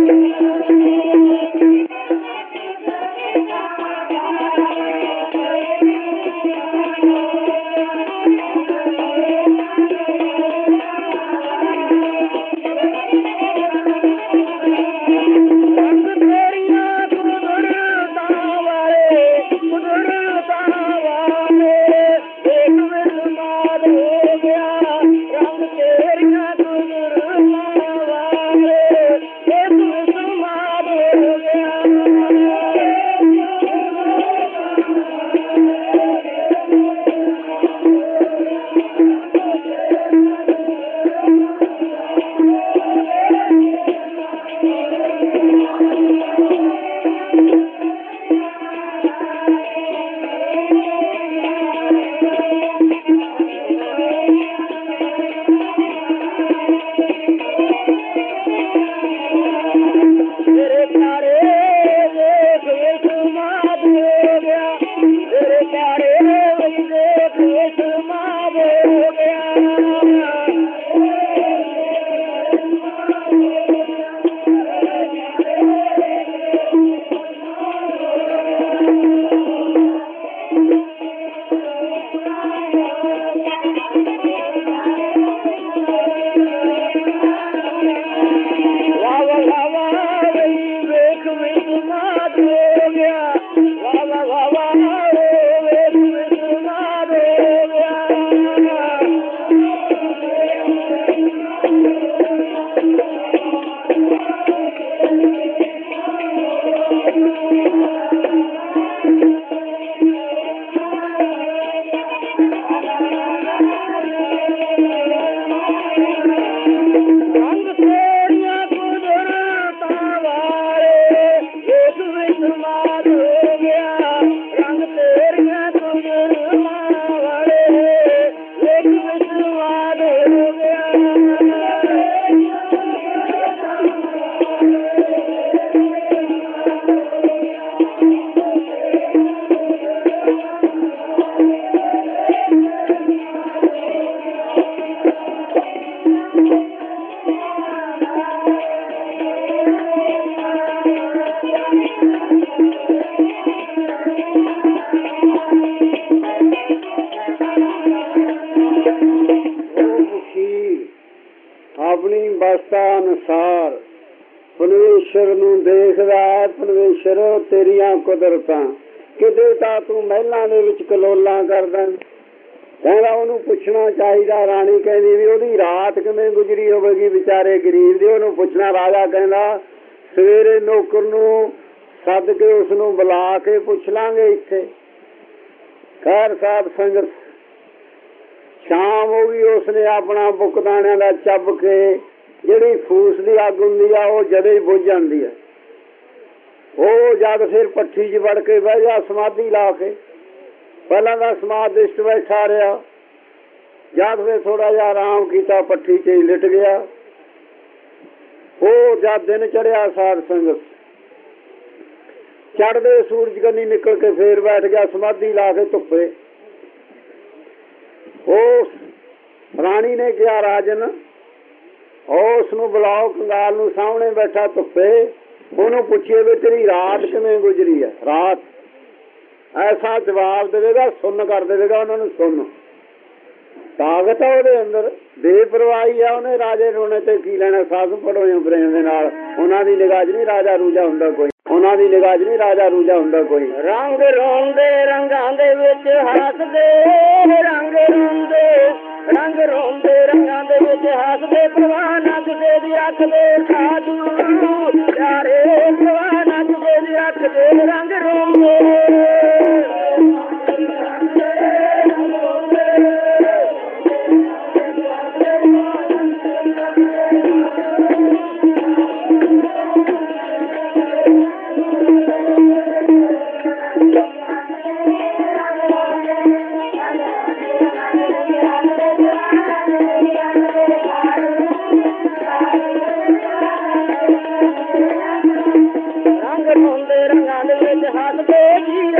ਆਪਣੀ ਅਵਸਥਾ ਅਨੁਸਾਰ ਪਰਮੇਸ਼ਰ ਨੂੰ ਦੇਖਦਾ। ਪਰਮੇਸ਼ਰ ਤੇਰੀਆਂ ਕੁਦਰਤਾਂ, ਕਿਤੇ ਤਾਂ ਤੂੰ ਮਹਿਲਾਂ ਦੇ ਵਿੱਚ ਕਲੋਲਾਂ ਕਰਦਾ। ਕਹਿੰਦਾ ਉਹਨੂੰ ਪੁੱਛਣਾ ਚਾਹੀਦਾ। ਰਾਣੀ ਕਹਿੰਦੀ ਵੀ ਉਹਦੀ ਰਾਤ ਕਿਵੇਂ ਗੁਜ਼ਰੀ ਹੋਵੇਗੀ ਵਿਚਾਰੇ ਗਰੀਬ ਦੀ, ਉਹਨੂੰ ਪੁੱਛਣਾ। ਰਾਜਾ ਕਹਿੰਦਾ ਸਵੇਰੇ ਨੌਕਰ ਨੂੰ ਸੱਦ ਕੇ ਉਸ ਨੂੰ ਬੁਲਾ ਕੇ ਪੁੱਛ ਲਾਂਗੇ। ਇੱਥੇ ਖੈਰ ਸਾਧ ਸੰਗਤ ਸ਼ਾਮ ਹੋ ਗਈ। ਉਸਨੇ ਆਪਣਾ ਬੁੱਕਦਾਣਿਆਂ ਦਾ ਚੱਬ ਕੇ, ਜਿਹੜੀ ਫੂਸ ਦੀ ਅੱਗ ਹੁੰਦੀ ਆ ਉਹ ਜਦੇ ਹੀ ਬੁੱਝ ਜਾਂਦੀ ਹੈ। ਉਹ ਜਦ ਫਿਰ ਪੱਠੀ 'ਚ ਵੜ ਕੇ ਬਹਿ ਜਾ ਸਮਾਧੀ ਲਾ ਕੇ। ਪਹਿਲਾਂ ਤਾਂ ਸਮਾਧਿਸ਼ਟ ਬੈਠਾ ਰਿਹਾ, ਜਦ ਫਿਰ ਥੋੜਾ ਜਿਹਾ ਆਰਾਮ ਕੀਤਾ ਪੱਠੀ 'ਚ ਹੀ ਲਿਟ ਗਿਆ। ਉਹ ਜਦ ਦਿਨ ਚੜਿਆ ਸਾਧ ਸੰਗਤ ਚੜ੍ਹਦੇ ਸੂਰਜ ਕੰਨੀ ਨਿਕਲ ਕੇ ਫੇਰ ਬੈਠ ਗਿਆ ਸਮਾਧੀ ਲਾ ਕੇ ਧੁੱਪੇ। ਉਸ ਰਾਣੀ ਨੇ ਕਿਹਾ ਰਾਜਨ ਉਸ ਨੂੰ ਬੁਲਾਓ, ਕੰਗਾਲ ਨੂੰ ਸਾਹਮਣੇ ਬੈਠਾ ਧੁੱਪੇ, ਉਹਨੂੰ ਪੁੱਛੀਏ ਵੀ ਤੇਰੀ ਰਾਤ ਕਿਵੇਂ ਗੁਜ਼ਰੀ ਹੈ। ਰਾਤ ਐਸਾ ਜਵਾਬ ਦੇਵੇਗਾ, ਸੁਣ ਕਰ ਦੇਵੇਗਾ ਉਹਨਾਂ ਨੂੰ। ਸੁਣ ਤਾਕਤ ਆ ਉਹਦੇ ਅੰਦਰ, ਬੇਪਰਵਾਹੀ ਆ ਉਹਨੇ। ਰਾਜੇ ਰੋਣੇ ਤੇ ਕੀ ਲੈਣਾ? ਸਾਧੂ ਪੜੋ ਪ੍ਰੇਮ ਦੇ ਨਾਲ। ਉਹਨਾਂ ਦੀ ਨਿਗਾਹ 'ਚ ਨਹੀਂ ਰਾਜਾ ਰੂਜਾ ਹੁੰਦਾ ਕੋਈ, ਉਹਨਾਂ ਦੀ ਨਿਗਾਹ 'ਚ ਨਹੀਂ ਰਾਜਾ ਰੂਜਾ ਹੁੰਦਾ ਕੋਈ। ਰੰਗ ਰੋਂਦੇ ਰੰਗਾਂ ਦੇ ਵਿੱਚ ਹੱਸਦੇ, ਰੰਗ ਰੋਂਦੇ ਰੰਗ ਰੋਂਦੇ ਰੰਗਾਂ ਦੇ ਵਿੱਚ ਹੱਸਦੇ, ਪਰਵਾਹ ਨਾ ਕਿਸੇ ਦੀ ਰੱਖਦੇ ਸਾਧੂ ਪਿਆਰੇ, ਪਰਵਾਹ ਨਾ ਕਿਸੇ ਦੀ ਰੱਖਦੇ। ਰੰਗ ਰੋਂਦੇ ਰੰਗ ਰੋਂਦੇ ਰੰਗਾਂ ਦੇ ਵਿੱਚ ਹੱਸਦੇ ਜੀ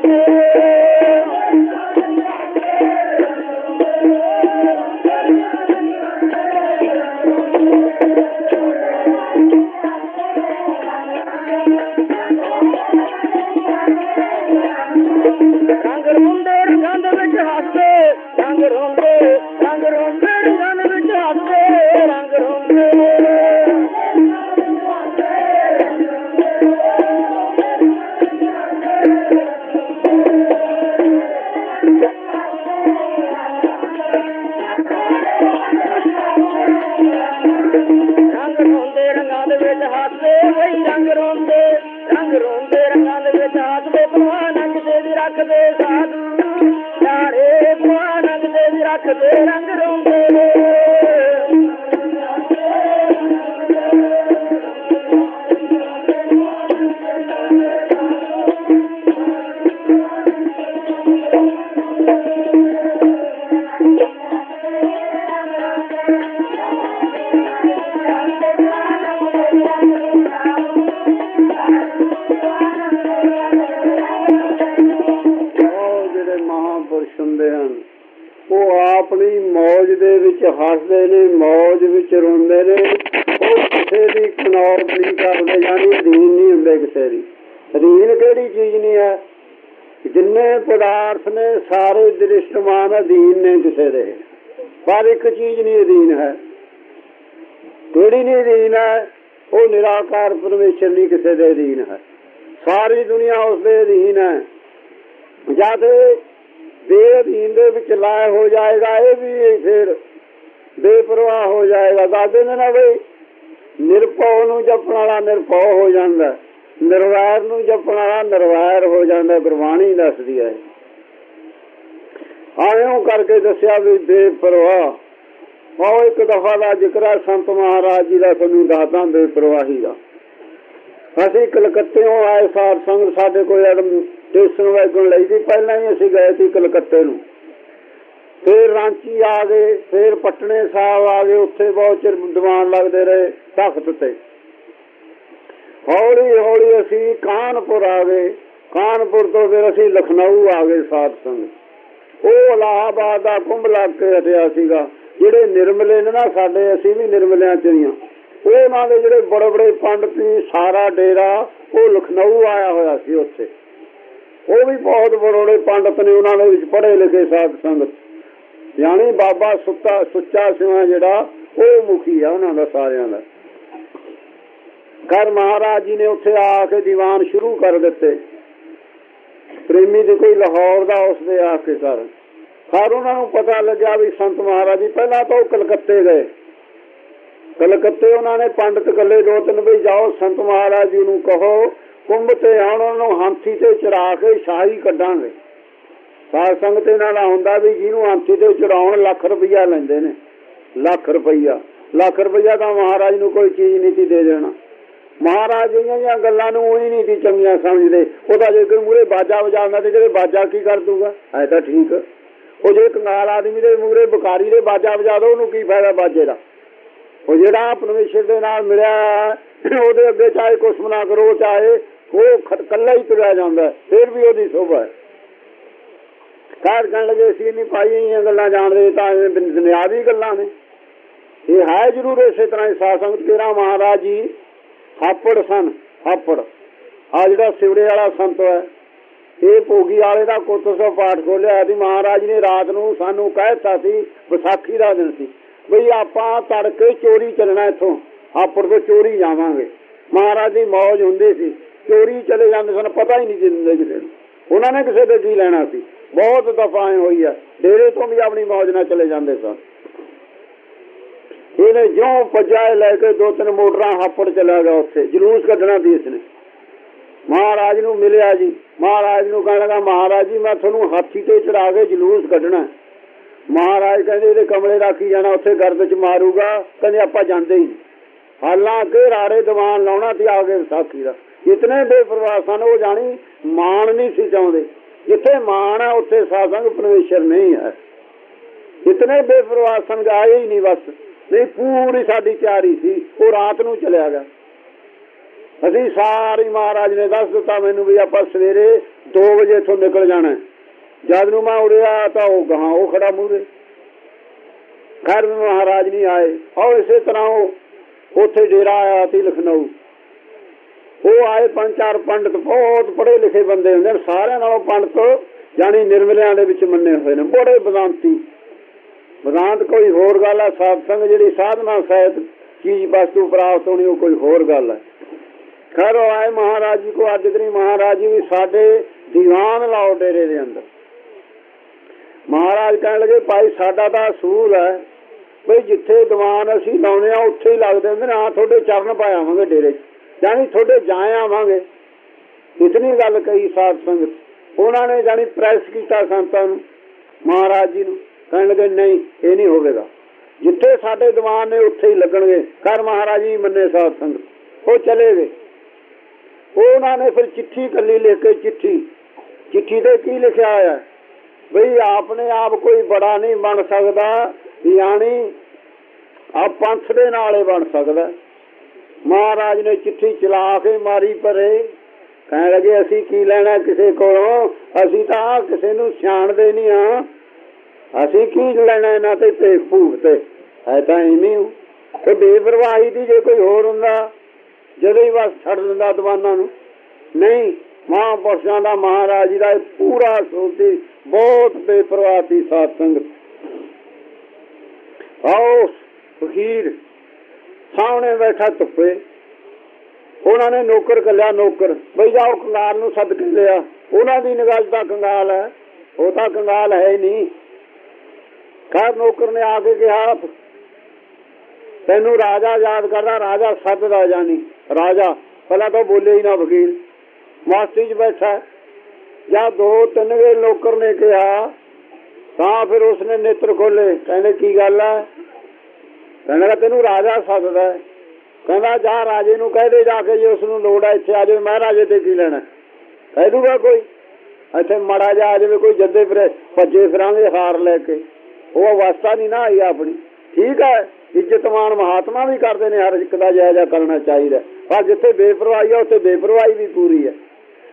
ਹੱਸਦੇ ਨੇ, ਮੌਜ ਵਿੱਚ ਰੋਂਦੇ ਨੇ। ਉਹ ਕਿਸੇ ਦੀ ਕਨੌਰ ਨਹੀਂ ਕਰਦੇ, ਜਾਨੀ ਅਧੀਨ ਨਹੀਂ ਹੁੰਦੇ ਕਿਸੇ ਦੀ। ਅਧੀਨ ਕਿਹੜੀ ਚੀਜ਼ ਨਹੀਂ ਹੈ? ਜਿੰਨੇ ਪਦਾਰਥ ਨੇ ਸਾਰੇ ਦ੍ਰਿਸ਼ਟਮਾਨ ਅਧੀਨ ਨੇ ਕਿਸੇ ਦੇ, ਪਰ ਇੱਕ ਚੀਜ਼ ਨਹੀਂ ਅਧੀਨ ਹੈ। ਕਿਹੜੀ ਨਹੀਂ ਅਧੀਨ ਹੈ? ਉਹ ਨਿਰਾਕਾਰ ਪਰਮੇਸ਼ਰ ਨਹੀਂ ਕਿਸੇ ਦੇ ਅਧੀਨ ਹੈ। ਸਾਰੀ ਦੁਨੀਆ ਉਸਦੇ ਅਧੀਨ ਹੈ। ਜਦ ਬੇਅਧੀਨ ਦੇ ਵਿੱਚ ਲਾਇ ਹੋ ਜਾਏਗਾ, ਇਹ ਵੀ ਫਿਰ ਬੇਪਰਵਾਹ ਹੋ ਜਾਏਗਾ। ਦੱਸਦੇ ਨੇ ਨਾ ਬਈ, ਨਿਰਭਉ ਨੂੰ ਜਪਣ ਵਾਲਾ ਨਿਰਭਉ ਹੋ ਜਾਂਦਾ, ਨਿਰਵੈਰ ਨੂੰ ਜਪਣ ਵਾਲਾ ਨਿਰਵੈਰ ਹੋ ਜਾਂਦਾ। ਗੁਰਬਾਣੀ ਦੱਸਦੀ ਹੈ। ਆਇਓ ਕਰਕੇ ਦੱਸਿਆ ਵੀ ਬੇਪਰਵਾਹ। ਉਹ ਇੱਕ ਦਫਾ ਦਾ ਜ਼ਿਕਰ ਹੈ ਸੰਤ ਮਹਾਰਾਜ ਜੀ ਦਾ, ਤੁਹਾਨੂੰ ਦੱਸਦਾ ਬੇਪਰਵਾਹੀ ਦਾ। ਅਸੀਂ ਕਲਕੱਤੇੋਂ ਆਏ ਸਾਧ ਸੰਗਤ, ਸਾਡੇ ਕੋਈ ਸਟੇਸ਼ਨ ਵੈਗਣ ਲਈ ਸੀ। ਪਹਿਲਾਂ ਹੀ ਅਸੀਂ ਗਏ ਸੀ ਕਲਕੱਤੇ ਨੂੰ, ਫਿਰ ਰਾਂਚੀ ਆ ਗਏ, ਫਿਰ ਪਟਨੇ ਸਾਹਿਬ ਆ ਗਏ। ਉੱਥੇ ਬਹੁਤ ਚਿਰ ਦੀਵਾਨ ਲੱਗਦੇ ਰਹੇ ਤਖਤ ਤੇ। ਹੌਲੀ ਹੌਲੀ ਅਸੀਂ ਕਾਨਪੁਰ ਆ ਗਏ। ਕਾਨਪੁਰ ਤੋਂ ਫਿਰ ਅਸੀਂ ਲਖਨਊ ਆ ਗਏ ਸਾਧ ਸੰਗਤ। ਉਹ ਇਲਾਹਾਬਾਦ ਦਾ ਕੁੰਭ ਲੱਗ ਕੇ ਹਟਿਆ ਸੀਗਾ। ਜਿਹੜੇ ਨਿਰਮਲੇ ਨੇ ਨਾ ਸਾਡੇ, ਅਸੀਂ ਵੀ ਨਿਰਮਲਿਆਂ ਚ ਹੀ ਹਾਂ। ਉਹਨਾਂ ਦੇ ਜਿਹੜੇ ਬੜੇ ਬੜੇ ਪੰਡਤ ਸੀ, ਸਾਰਾ ਡੇਰਾ ਉਹ ਲਖਨਊ ਆਇਆ ਹੋਇਆ ਸੀ। ਉੱਥੇ ਉਹ ਵੀ ਬਹੁਤ ਬੜੇ ਪੰਡਤ ਨੇ, ਉਹਨਾਂ ਦੇ ਵਿੱਚ ਪੜ੍ਹੇ ਲਿਖੇ ਸਾਧ ਸੰਗਤ। ਯਾਨੀ ਬਾਬਾ ਸੁੱਤਾ ਸੁੱਚਾ ਸਿੰਘ ਜਿਹੜਾ ਉਹ ਮੁਖੀ ਆ ਉਹਨਾਂ ਦਾ ਸਾਰਿਆਂ ਦਾ। ਘਰ ਮਹਾਰਾਜ ਜੀ ਨੇ ਉੱਥੇ ਆ ਕੇ ਦੀਵਾਨ ਸ਼ੁਰੂ ਕਰ ਦਿੱਤੇ। ਪ੍ਰੇਮੀ ਦੀ ਕੋਈ ਲਾਹੌਰ ਦਾ ਉਸਦੇ ਆ ਕੇ ਘਰ ਖਰ ਉਹਨਾਂ ਨੂੰ ਪਤਾ ਲੱਗਿਆ ਵੀ ਸੰਤ ਮਹਾਰਾਜ ਜੀ। ਪਹਿਲਾਂ ਤਾਂ ਉਹ ਕਲਕੱਤੇ ਗਏ। ਕਲਕੱਤੇ ਉਹਨਾਂ ਨੇ ਪੰਡਤ ਇਕੱਲੇ ਦੋ ਤਿੰਨ ਵੀ ਜਾਓ ਸੰਤ ਮਹਾਰਾਜ ਜੀ ਨੂੰ ਕਹੋ ਕੁੰਭ ਤੇ ਆਉਣ, ਉਹਨਾਂ ਨੂੰ ਹਾਥੀ ਤੇ ਚੜਾ ਕੇ ਸ਼ਾਹੀ ਕੱਢਾਂਗੇ। ਸਾਧ ਸੰਗਤ ਇਹਨਾਂ ਦਾ ਹੁੰਦਾ ਵੀ ਜਿਹਨੂੰ ਹਾਥੀ ਤੇ ਚੜਾਉਣ ਲੱਖ ਰੁਪਈਆ ਲੈਂਦੇ ਨੇ। ਲੱਖ ਰੁਪਈਆ ਲੱਖ ਰੁਪਈਆ ਤਾਂ ਮਹਾਰਾਜ ਨੂੰ ਕੋਈ ਚੀਜ਼ ਨਹੀਂ ਸੀ ਦੇ ਦੇਣਾ। ਮਹਾਰਾਜ ਦੀਆਂ ਗੱਲਾਂ ਨੂੰ ਉਹੀ ਨਹੀਂ ਸੀ ਚੰਗੀਆਂ ਸਮਝਦੇ। ਉਹਦਾ ਜੇਕਰ ਮੂਹਰੇ ਬਾਜਾ ਵਜਾਉਂਦਾ ਤੇ ਜਿਹੜੇ ਬਾਜਾ ਕੀ ਕਰ ਦੂਗਾ? ਐ ਤਾਂ ਠੀਕ। ਉਹ ਜੇ ਕੰਗਾਲ ਆਦਮੀ ਦੇ ਮੂਹਰੇ ਬੁਖਾਰੀ ਦੇ ਬਾਜਾ ਵਜਾ ਦੋ, ਉਹਨੂੰ ਕੀ ਫਾਇਦਾ ਬਾਜੇ ਦਾ? ਉਹ ਜਿਹੜਾ ਪਰਮੇਸ਼ਰ ਦੇ ਨਾਲ ਮਿਲਿਆ, ਉਹਦੇ ਅੱਗੇ ਚਾਹੇ ਕੁਛ ਨਾ ਕਰੋ, ਚਾਹੇ ਉਹ ਇਕੱਲਾ ਹੀ ਤੁਰਿਆ ਜਾਂਦਾ, ਫਿਰ ਵੀ ਉਹਦੀ ਸ਼ੋਭਾ ਹੈ। ਕਾਰ ਕਹਿਣ ਲੱਗੇ ਅਸੀਂ ਨਹੀਂ ਪਾਈ ਗੱਲਾਂ ਜਾਣਦੇ, ਤਾਂ ਦੁਨਿਆਵੀ ਗੱਲਾਂ ਨੇ। ਇਹ ਹੈ ਜ਼ਰੂਰ ਇਸੇ ਤਰ੍ਹਾਂ ਹੀ ਸਾਧ ਸੰਗਤ। ਤੇਰਾ ਮਹਾਰਾਜ ਜੀ ਹਾਪੜ ਸਨ। ਹਾਪੜ ਆ ਜਿਹੜਾ ਸਿਵੜੇ ਵਾਲਾ ਸੰਤ ਹੈ, ਇਹ ਭੋਗੀ ਵਾਲੇ ਦਾ ਕੁੱਤ ਸੌ ਪਾਠ ਖੋਲਿਆ ਸੀ। ਮਹਾਰਾਜ ਨੇ ਰਾਤ ਨੂੰ ਸਾਨੂੰ ਕਹਿ ਦਿੱਤਾ ਸੀ, ਵਿਸਾਖੀ ਦਾ ਦਿਨ ਸੀ, ਬਈ ਆਪਾਂ ਤੜਕੇ ਚੋਰੀ ਚੱਲਣਾ, ਇੱਥੋਂ ਹਾਪੜ ਤੋਂ ਚੋਰੀ ਜਾਵਾਂਗੇ। ਮਹਾਰਾਜ ਦੀ ਮੌਜ ਹੁੰਦੀ ਸੀ, ਚੋਰੀ ਚਲੇ ਜਾਂਦੇ ਸਨ, ਪਤਾ ਹੀ ਨਹੀਂ ਦਿੰਦੇ ਕਿਸੇ ਨੂੰ। ਉਹਨਾਂ ਨੇ ਕਿਸੇ ਦੇ ਕੀ ਲੈਣਾ ਸੀ। ਬਹੁਤ ਦਫਾ ਹੋਈ ਆ, ਡੇਰੇ ਤੋਂ ਵੀ ਆਪਣੀ ਮੌਜ ਨਾਲ ਚਲੇ ਜਾਂਦੇ ਸਨ। ਇਹਨੇ ਜਿਉਂ ਭੱਜਾ ਲੈ ਕੇ ਦੋ ਤਿੰਨ ਮੋਟਰਾਂ ਹਾਪੜ ਚਲਾ ਗਿਆ। ਉੱਥੇ ਜਲੂਸ ਕੱਢਣਾ ਸੀ ਇਸਨੇ। ਮਹਾਰਾਜ ਨੂੰ ਮਿਲਿਆ ਜੀ। ਮਹਾਰਾਜ ਨੂੰ ਕਹਿਣ ਲੱਗਾ, ਮਹਾਰਾਜ ਜੀ ਮੈਂ ਤੁਹਾਨੂੰ ਹਾਥੀ ਤੇ ਚੜਾ ਕੇ ਜਲੂਸ ਕੱਢਣਾ। ਮਹਾਰਾਜ ਕਹਿੰਦੇ ਇਹਦੇ ਕਮਲੇ ਦਾ ਕੀ ਜਾਣਾ, ਉੱਥੇ ਗਰਦ ਚ ਮਾਰੂਗਾ। ਕਹਿੰਦੇ ਆਪਾਂ ਜਾਂਦੇ ਹੀ। ਹਾਲਾਂਕਿ ਰਾੜੇ ਦੀਵਾਨ ਲਾਉਣਾ ਸੀ ਆ ਕੇ ਵਿਸਾਖੀ ਦਾ। ਇਤਨੇ ਬੇਪਰਵਾਹ ਸਨ ਉਹ, ਜਾਣੀ ਮਾਣ ਨਹੀਂ ਸੀ ਚਾਹੁੰਦੇ। ਜਿੱਥੇ ਮਾਣ ਹੈ ਉੱਥੇ ਸਾਧੰਗ ਪਰਮੇਸ਼ਰ ਨਹੀਂ ਹੈ। ਇਤਨੇ ਬੇਪਰਵਾਹ ਸਨ, ਆਏ ਹੀ ਨਹੀਂ ਬਸ। ਨਹੀਂ ਪੂਰੀ ਸਾਡੀ ਤਿਆਰੀ ਸੀ। ਉਹ ਰਾਤ ਨੂੰ ਚਲਿਆ ਗਿਆ। ਅਸੀਂ ਸਾਰੀ ਮਹਾਰਾਜ ਨੇ ਦੱਸ ਦਿੱਤਾ ਮੈਨੂੰ ਵੀ ਆਪਾਂ ਸਵੇਰੇ ਦੋ ਵਜੇ ਇੱਥੋਂ ਨਿਕਲ ਜਾਣਾ। ਜਦ ਨੂੰ ਮੈਂ ਉੜਿਆ ਤਾਂ ਉਹ ਗਾਂ ਉਹ ਖੜਾ ਮੂਹਰੇ। ਖੈਰ ਮਹਾਰਾਜ ਨਹੀਂ ਆਏ। ਔਰ ਇਸੇ ਤਰ੍ਹਾਂ ਉਹ ਉੱਥੇ ਡੇਰਾ ਆਇਆ ਸੀ ਲਖਨਊ। ਉਹ ਆਏ ਪੰਜ ਚਾਰ ਪੰਡਤ, ਬਹੁਤ ਪੜ੍ਹੇ ਲਿਖੇ ਬੰਦੇ ਹੁੰਦੇ ਨੇ, ਸਾਰਿਆਂ ਨਾਲੋਂ ਪੰਡਤ ਜਾਣੀ ਨਿਰਮਲਿਆਂ ਦੇ ਵਿੱਚ ਮੰਨੇ ਹੋਏ ਨੇ, ਬੜੇ ਵਿਦਾਂਤੀ। ਵਿਦਾਂਤ ਕੋਈ ਹੋਰ ਗੱਲ ਹੈ, ਸਾਧ ਸੰਗ ਜਿਹੜੀ ਸਾਧਨਾ ਸਹਿਤ ਚੀਜ਼ ਵਸਤੂ ਪ੍ਰਾਪਤ ਹੋਣੀ ਉਹ ਕੋਈ ਹੋਰ ਗੱਲ ਹੈ। ਖੈਰ ਉਹ ਆਏ ਮਹਾਰਾਜ ਜੀ ਕੋ। ਅੱਜ ਕਰੀ ਮਹਾਰਾਜ ਜੀ ਵੀ ਸਾਡੇ ਦੀਵਾਨ ਲਾਓ ਡੇਰੇ ਦੇ ਅੰਦਰ। ਮਹਾਰਾਜ ਕਹਿਣ ਲੱਗੇ ਭਾਈ ਸਾਡਾ ਤਾਂ ਅਸੂਲ ਹੈ ਬਈ ਜਿੱਥੇ ਦੀਵਾਨ ਅਸੀਂ ਲਾਉਂਦੇ ਹਾਂ ਉੱਥੇ ਹੀ ਲੱਗਦੇ ਹੁੰਦੇ ਨੇ। ਹਾਂ ਤੁਹਾਡੇ ਚਰਨ ਪਾਏ ਆਵਾਂਗੇ ਡੇਰੇ 'ਚ, ਜਾਣੀ ਤੁਹਾਡੇ ਜਾਏ ਆਵਾਂਗੇ। ਇਤਨੀ ਗੱਲ ਕਹੀ ਸਾਧ ਸੰਗਤ। ਉਹਨਾਂ ਨੇ ਜਾਣੀ ਪ੍ਰੈਸ ਕੀਤਾ ਸੰਤਾਂ ਨੂੰ, ਮਹਾਰਾਜ ਜੀ ਨੂੰ। ਕਹਿਣ ਲੱਗੇ ਨਹੀਂ ਇਹ ਨਹੀਂ ਹੋਵੇਗਾ, ਜਿੱਥੇ ਸਾਡੇ ਦੀਵਾਨ ਨੇ ਉੱਥੇ ਹੀ ਲੱਗਣਗੇ। ਕਰ ਮਹਾਰਾਜ ਜੀ ਮੰਨੇ ਸਾਧ ਸੰਗਤ। ਉਹ ਚਲੇ ਗਏ। ਉਹਨਾਂ ਨੇ ਫਿਰ ਚਿੱਠੀ ਕੱਲੀ ਲਿਖ ਕੇ, ਚਿੱਠੀ ਚਿੱਠੀ ਤੇ ਕੀ ਲਿਖਿਆ ਹੋਇਆ ਬਈ ਆਪਣੇ ਆਪ ਕੋਈ ਬੜਾ ਨਹੀਂ ਬਣ ਸਕਦਾ, ਯਾਨੀ ਆ ਪੰਥ ਦੇ ਨਾਲ ਹੀ ਬਣ ਸਕਦਾ। ਮਹਾਰਾਜ ਨੇ ਚਿੱਠੀ ਚਲਾ ਕੇ ਮਾਰੀ ਪਰੇ। ਕਹਿਣ ਲੱਗੇ ਅਸੀਂ ਕੀ ਲੈਣਾ ਕਿਸੇ ਕੋਲੋਂ, ਅਸੀਂ ਤਾਂ ਕਿਸੇ ਨੂੰ ਸਿਆਣਦੇ ਨਹੀਂ ਹਾਂ, ਅਸੀਂ ਕੀ ਲੈਣਾ ਇਹਨਾਂ ਤੇ ਭੇਖ ਭੂਖ ਤੇ। ਹੈ ਤਾਂ ਐਵੇਂ ਉਹ ਬੇਪਰਵਾਹੀ ਦੀ। ਜੇ ਕੋਈ ਹੋਰ ਹੁੰਦਾ ਜਦੋਂ ਹੀ ਬਸ ਛੱਡ ਦਿੰਦਾ ਦੀਵਾਨਾਂ ਨੂੰ। ਨਹੀਂ, ਮਹਾਂਪੁਰਸ਼ਾਂ ਦਾ ਮਹਾਰਾਜ ਜੀ ਦਾ ਪੂਰਾ ਸੋਚੀ, ਬਹੁਤ ਬੇਪਰਵਾਹ ਸੀ ਸਾਧ ਸੰਗਤ। ਆਓ ਫਕੀਰ ਸਾਹਮਣੇ ਬੈਠਾ ਧੁੱਪੇ। ਉਹਨਾਂ ਨੇ ਨੌਕਰ ਕੱਲਿਆ, ਨੌਕਰ ਬਈ ਜਾਓ ਕੰਗਾਲ ਨੂੰ ਸੱਦ ਕੇ ਲਿਆ। ਉਹਨਾਂ ਦੀ ਨਿਗਾਹ ਤਾਂ ਕੰਗਾਲ ਹੈ, ਉਹ ਤਾਂ ਕੰਗਾਲ ਹੈ ਹੀ ਨਹੀਂ। ਖੈਰ ਨੌਕਰ ਨੇ ਆ ਕੇ ਕਿਹਾ ਤੈਨੂੰ ਰਾਜਾ ਯਾਦ ਕਰਦਾ, ਰਾਜਾ ਸੱਦਦਾ। ਜਾਨੀ ਰਾਜਾ ਪਹਿਲਾਂ ਤਾਂ ਬੋਲੇ ਹੀ ਨਾ ਵਕੀਲ, ਮਾਸਟਰੀ 'ਚ ਬੈਠਾ। ਜਾਂ ਦੋ ਤਿੰਨ ਵੇ ਨੌਕਰ ਨੇ ਕਿਹਾ ਤਾਂ ਫਿਰ ਉਸਨੇ ਨੇਤਰ ਖੋਲੇ। ਕਹਿੰਦੇ ਕੀ ਗੱਲ ਹੈ? ਕਹਿੰਦਾ ਤੈਨੂੰ ਰਾਜਾ ਸੱਦਦਾ। ਕਹਿੰਦਾ ਜਾ ਰਾਜੇ ਨੂੰ ਕਹਿ ਦੇ ਜਾ ਕੇ ਜੇ ਉਸਨੂੰ ਲੋੜ ਹੈ ਇੱਥੇ ਆ ਜਾਵੇ, ਮੈਂ ਰਾਜੇ ਤੇ ਕੀ ਲੈਣਾ। ਕਹਿ ਦੂਗਾ ਕੋਈ ਇੱਥੇ ਮਾੜਾ ਜਾ ਆ ਜਾਵੇ, ਕੋਈ ਜੱਦੇ ਫਿਰੇ ਭੱਜੇ ਫਿਰਾਂਗੇ ਹਾਰ ਲੈ ਕੇ। ਉਹ ਅਵਸਥਾ ਨਹੀਂ ਨਾ ਆਈ ਆਪਣੀ। ਠੀਕ ਹੈ, ਇੱਜ਼ਤਮਾਨ ਮਹਾਤਮਾ ਵੀ ਕਰਦੇ ਨੇ, ਹਰ ਇੱਕ ਦਾ ਜਾਇਜ਼ਾ ਕਰਨਾ ਚਾਹੀਦਾ। ਪਰ ਜਿੱਥੇ ਬੇਪਰਵਾਹੀ ਆ ਉੱਥੇ ਬੇਪਰਵਾਹੀ ਵੀ ਪੂਰੀ ਹੈ।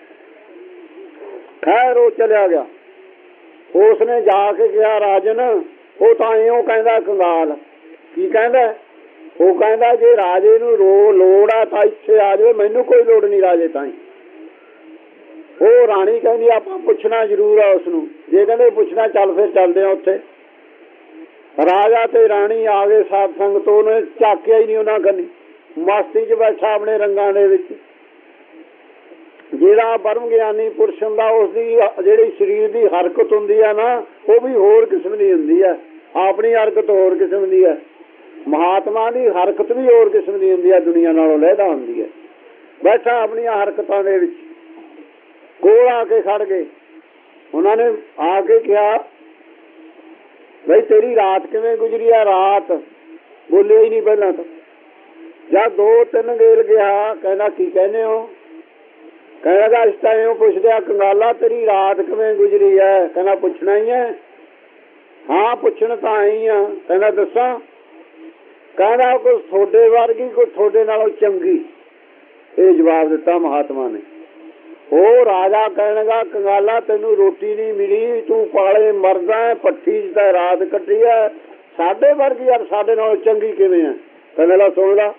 ਖੈਰ ਉਹ ਚਲਿਆ ਗਿਆ। ਉਸਨੇ ਜਾ ਕੇ ਕਿਹਾ ਰਾਜਨ, ਉਹ ਤਾਂ ਇਉਂ ਕਹਿੰਦਾ ਕੰਗਾਲ। ਕੀ ਕਹਿੰਦਾ? ਉਹ ਕਹਿੰਦਾ ਜੇ ਰਾਜੇ ਨੂੰ ਰੋ ਲੋੜ ਆ ਤਾਂ ਇੱਥੇ ਆ ਜਾਵੇ, ਮੈਨੂੰ ਕੋਈ ਲੋੜ ਨਹੀਂ ਰਾਜੇ ਤਾਈਂ। ਉਹ ਰਾਣੀ ਕਹਿੰਦੀ ਆਪਾਂ ਪੁੱਛਣਾ ਜ਼ਰੂਰ ਆ ਉਸਨੂੰ। ਜੇ ਕਹਿੰਦੇ ਪੁੱਛਣਾ ਚੱਲ ਫਿਰ ਚੱਲਦੇ ਆ ਉੱਥੇ। ਰਾਜਾ ਤੇ ਰਾਣੀ ਆ ਗਏ ਸਾਧ ਸੰਗਤ। ਉਹਨੇ ਝਾਕਿਆ ਹੀ ਨਹੀਂ ਉਹਨਾਂ ਕੰਨੀ, ਮਸਤੀ 'ਚ ਬੈਠਾ ਆਪਣੇ ਰੰਗਾਂ ਦੇ ਵਿੱਚ। ਜਿਹੜਾ ਬਰਮ ਗਿਆਨੀ ਪੁਰਸ਼ ਹੁੰਦਾ ਉਸਦੀ ਜਿਹੜੀ ਸਰੀਰ ਦੀ ਹਰਕਤ ਹੁੰਦੀ ਹੈ ਨਾ, ਉਹ ਵੀ ਹੋਰ ਕਿਸਮ ਦੀ ਹੁੰਦੀ ਹੈ। ਆਪਣੀ ਹਰਕਤ ਹੋਰ ਕਿਸਮ ਦੀ ਹੈ, ਮਹਾਤਮਾ ਦੀ ਹਰਕਤ ਵੀ ਹੋਰ ਕਿਸਮ ਦੀ ਹੁੰਦੀ ਹੈ, ਦੁਨੀਆ ਨਾਲੋਂ ਲਹਿਦਾ ਹੁੰਦੀ ਹੈ। ਬੈਠਾ ਆਪਣੀਆਂ ਹਰਕਤਾਂ ਦੇ ਵਿੱਚ। ਕੋਲ ਆ ਕੇ ਖੜ ਗਏ। ਉਹਨਾਂ ਨੇ ਆ ਕੇ ਕਿਹਾ ਬਈ ਤੇਰੀ ਰਾਤ ਕਿਵੇਂ ਗੁਜ਼ਰੀ ਆ? ਰਾਤ ਬੋਲਿਆ ਹੀ ਨਹੀਂ ਪਹਿਲਾਂ ਤਾਂ। ਜਦ ਦੋ ਤਿੰਨ ਗੇਲ ਗਿਆ, ਕਹਿੰਦਾ ਕੀ ਕਹਿੰਦੇ ਹੋ? ਕਹਿੰਦਾ ਇਸ ਤਾਂ ਇਉਂ ਪੁੱਛਦੇ ਆ ਕੰਗਾਲਾ ਤੇਰੀ ਰਾਤ ਕਿਵੇਂ ਗੁਜ਼ਰੀ ਹੈ? ਕਹਿੰਦਾ ਪੁੱਛਣਾ ਹੀ ਹੈ। ਹਾਂ ਪੁੱਛਣ ਤਾਂ ਆਈ ਆ। ਕਹਿੰਦਾ ਦੱਸਾਂ? ਕਹਿੰਦਾ ਕੋਈ ਤੁਹਾਡੇ ਵਰਗੀ, ਕੋਈ ਤੁਹਾਡੇ ਨਾਲੋਂ ਚੰਗੀ। ਇਹ ਜਵਾਬ ਦਿੱਤਾ ਮਹਾਤਮਾ ਨੇ। ਉਹ ਰਾਜਾ ਕਹਿਣਗਾ ਕੰਗਾਲਾ ਤੈਨੂੰ ਰੋਟੀ ਨਹੀਂ ਮਿਲੀ, ਤੂੰ ਪਾਲੇ ਮਰਦਾ, ਭੱਠੀ 'ਚ ਤਾਂ ਰਾਤ ਕੱਟੀ ਹੈ, ਸਾਡੇ ਵਰਗੀ ਯਾਰ ਸਾਡੇ ਨਾਲੋਂ ਚੰਗੀ ਕਿਵੇਂ ਹੈ? ਕਹਿੰਦਾ ਲਾ ਸੁਣ ਲਾ।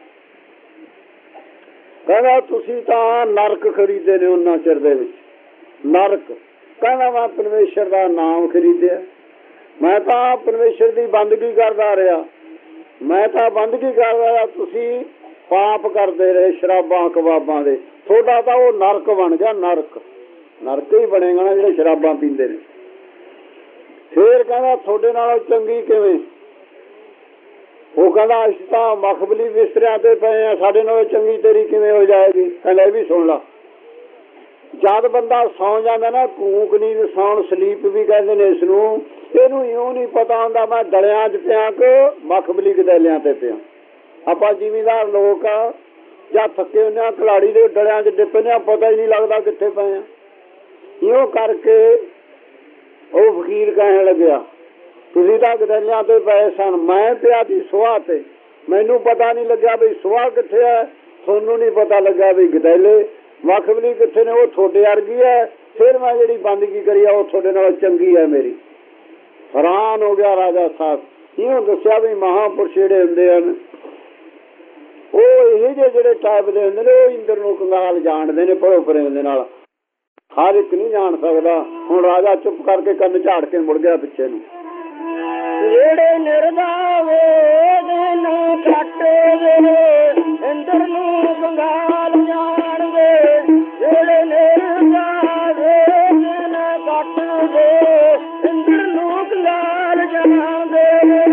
ਕਹਿੰਦਾ ਤੁਸੀਂ ਤਾਂ ਨਰਕ ਖਰੀਦੇ ਨੇ ਉਹਨਾਂ ਚਿਰ ਦੇ ਵਿੱਚ। ਨਰਕ? ਕਹਿੰਦਾ ਮੈਂ ਪਰਮੇਸ਼ਰ ਦਾ ਨਾਮ ਖਰੀਦਿਆ, ਮੈਂ ਤਾਂ ਪਰਮੇਸ਼ਰ ਦੀ ਬੰਦਗੀ ਕਰਦਾ ਰਿਹਾ, ਮੈਂ ਤਾਂ ਬੰਦਗੀ ਕਰਦਾ ਰਿਹਾ, ਤੁਸੀਂ ਪਾਪ ਕਰਦੇ ਰਹੇ ਸ਼ਰਾਬਾਂ ਕਬਾਬਾਂ ਦੇ, ਤੁਹਾਡਾ ਤਾਂ ਉਹ ਨਰਕ ਬਣ ਗਿਆ। ਨਰਕ ਨਰਕ ਹੀ ਬਣੇਗਾ ਨਾ ਜਿਹੜੇ ਸ਼ਰਾਬਾਂ ਪੀਂਦੇ ਨੇ। ਫੇਰ ਕਹਿੰਦਾ ਤੁਹਾਡੇ ਨਾਲੋਂ ਚੰਗੀ ਕਿਵੇਂ? ਉਹ ਕਹਿੰਦਾ ਅਸੀਂ ਤਾਂ ਮਖਬਲੀ ਬਿਸਤਰਿਆਂ ਤੇ ਪਏ ਆ, ਸਾਡੇ ਨਾਲੋਂ ਚੰਗੀ ਤੇਰੀ ਕਿਵੇਂ ਹੋ ਜਾਏਗੀ? ਕਹਿੰਦਾ ਇਹ ਵੀ ਸੁਣ ਲਾ। ਜਦ ਬੰਦਾ ਸੌਂ ਜਾਂਦਾ ਨਾ, ਕੂਕ ਨੀਂਦ ਸੌਣ ਸਲੀਪ ਵੀ ਕਹਿੰਦੇ ਨੇ ਇਸ ਨੂੰ, ਇਹਨੂੰ ਇਉਂ ਨਹੀਂ ਪਤਾ ਹੁੰਦਾ ਮੈਂ ਦਲਿਆਂ 'ਚ ਪਿਆ ਕਿ ਮਖਬਲੀ ਗਦੈਲਿਆਂ ਤੇ ਪਿਆ। ਆਪਾਂ ਜ਼ਿਮੀਂਦਾਰ ਲੋਕ ਆ, ਜਾਂ ਥੱਕੇ ਹੁੰਦੇ ਆ ਕਲਾੜੀ ਦੇ ਡਲਿਆਂ 'ਚ ਡਿੱਪੇ ਨੇ, ਪਤਾ ਹੀ ਨਹੀਂ ਲੱਗਦਾ ਕਿੱਥੇ ਪਏ ਆ। ਇਉਂ ਕਰਕੇ ਉਹ ਫਕੀਰ ਕਹਿਣ ਲੱਗਿਆ ਤੁਸੀਂ ਤਾਂ ਗਦੈਲਿਆਂ ਤੇ ਪਏ ਸਨ, ਮੈਂ ਪਿਆ ਸੀ ਸੁਆਹ ਤੇ, ਮੈਨੂੰ ਪਤਾ ਨਹੀਂ ਲੱਗਿਆ ਵੀ ਸੁਆਹ ਕਿੱਥੇ ਹੈ ਤੁਹਾਨੂੰ ਨਹੀਂ ਪਤਾ ਲੱਗਾ ਵੀ ਗਦੈਲੇ ਮਖਮਲੀ ਕਿੱਥੇ ਨੇ, ਉਹ ਤੁਹਾਡੇ ਵਰਗੀ ਹੈ। ਫਿਰ ਮੈਂ ਜਿਹੜੀ ਬੰਦਗੀ ਕਰੀ ਆ ਉਹ ਤੁਹਾਡੇ ਨਾਲ ਚੰਗੀ ਹੈ ਮੇਰੀ। ਹੈਰਾਨ ਹੋ ਗਿਆ ਰਾਜਾ ਸਾਹਿਬ। ਇਹਨੂੰ ਦੱਸਿਆ ਵੀ ਮਹਾਂਪੁਰਸ਼ ਜਿਹੜੇ ਹੁੰਦੇ ਹਨ ਉਹ ਇਹ ਜਿਹੇ ਜਿਹੜੇ ਟਾਈਪ ਦੇ ਹੁੰਦੇ ਨੇ ਉਹ ਇੰਦਰ ਨੂੰ ਕੰਗਾਲ ਜਾਣਦੇ ਨੇ, ਭਰੋ ਪ੍ਰੇਮ ਦੇ ਨਾਲ। ਹਰ ਇੱਕ ਨਹੀਂ ਜਾਣ ਸਕਦਾ। ਹੁਣ ਰਾਜਾ ਚੁੱਪ ਕਰਕੇ ਕੰਨ ਝਾੜ ਕੇ ਮੁੜ ਗਿਆ ਪਿੱਛੇ ਨੂੰ। ਜਿਹੜੇ ਨਿਰਦਾਵੇ ਦਿਨ ਕੱਟਦੇ ਇੰਦਰ ਨੂੰ ਕੰਗਾਲ ਜਾਣਦੇ, ਜਿਹੜੇ ਨਿਰਦਾਵੇ ਦਿਨ ਕੱਟਦੇ ਇੰਦਰ ਨੂੰ ਕੰਗਾਲ ਜਾਣਦੇ।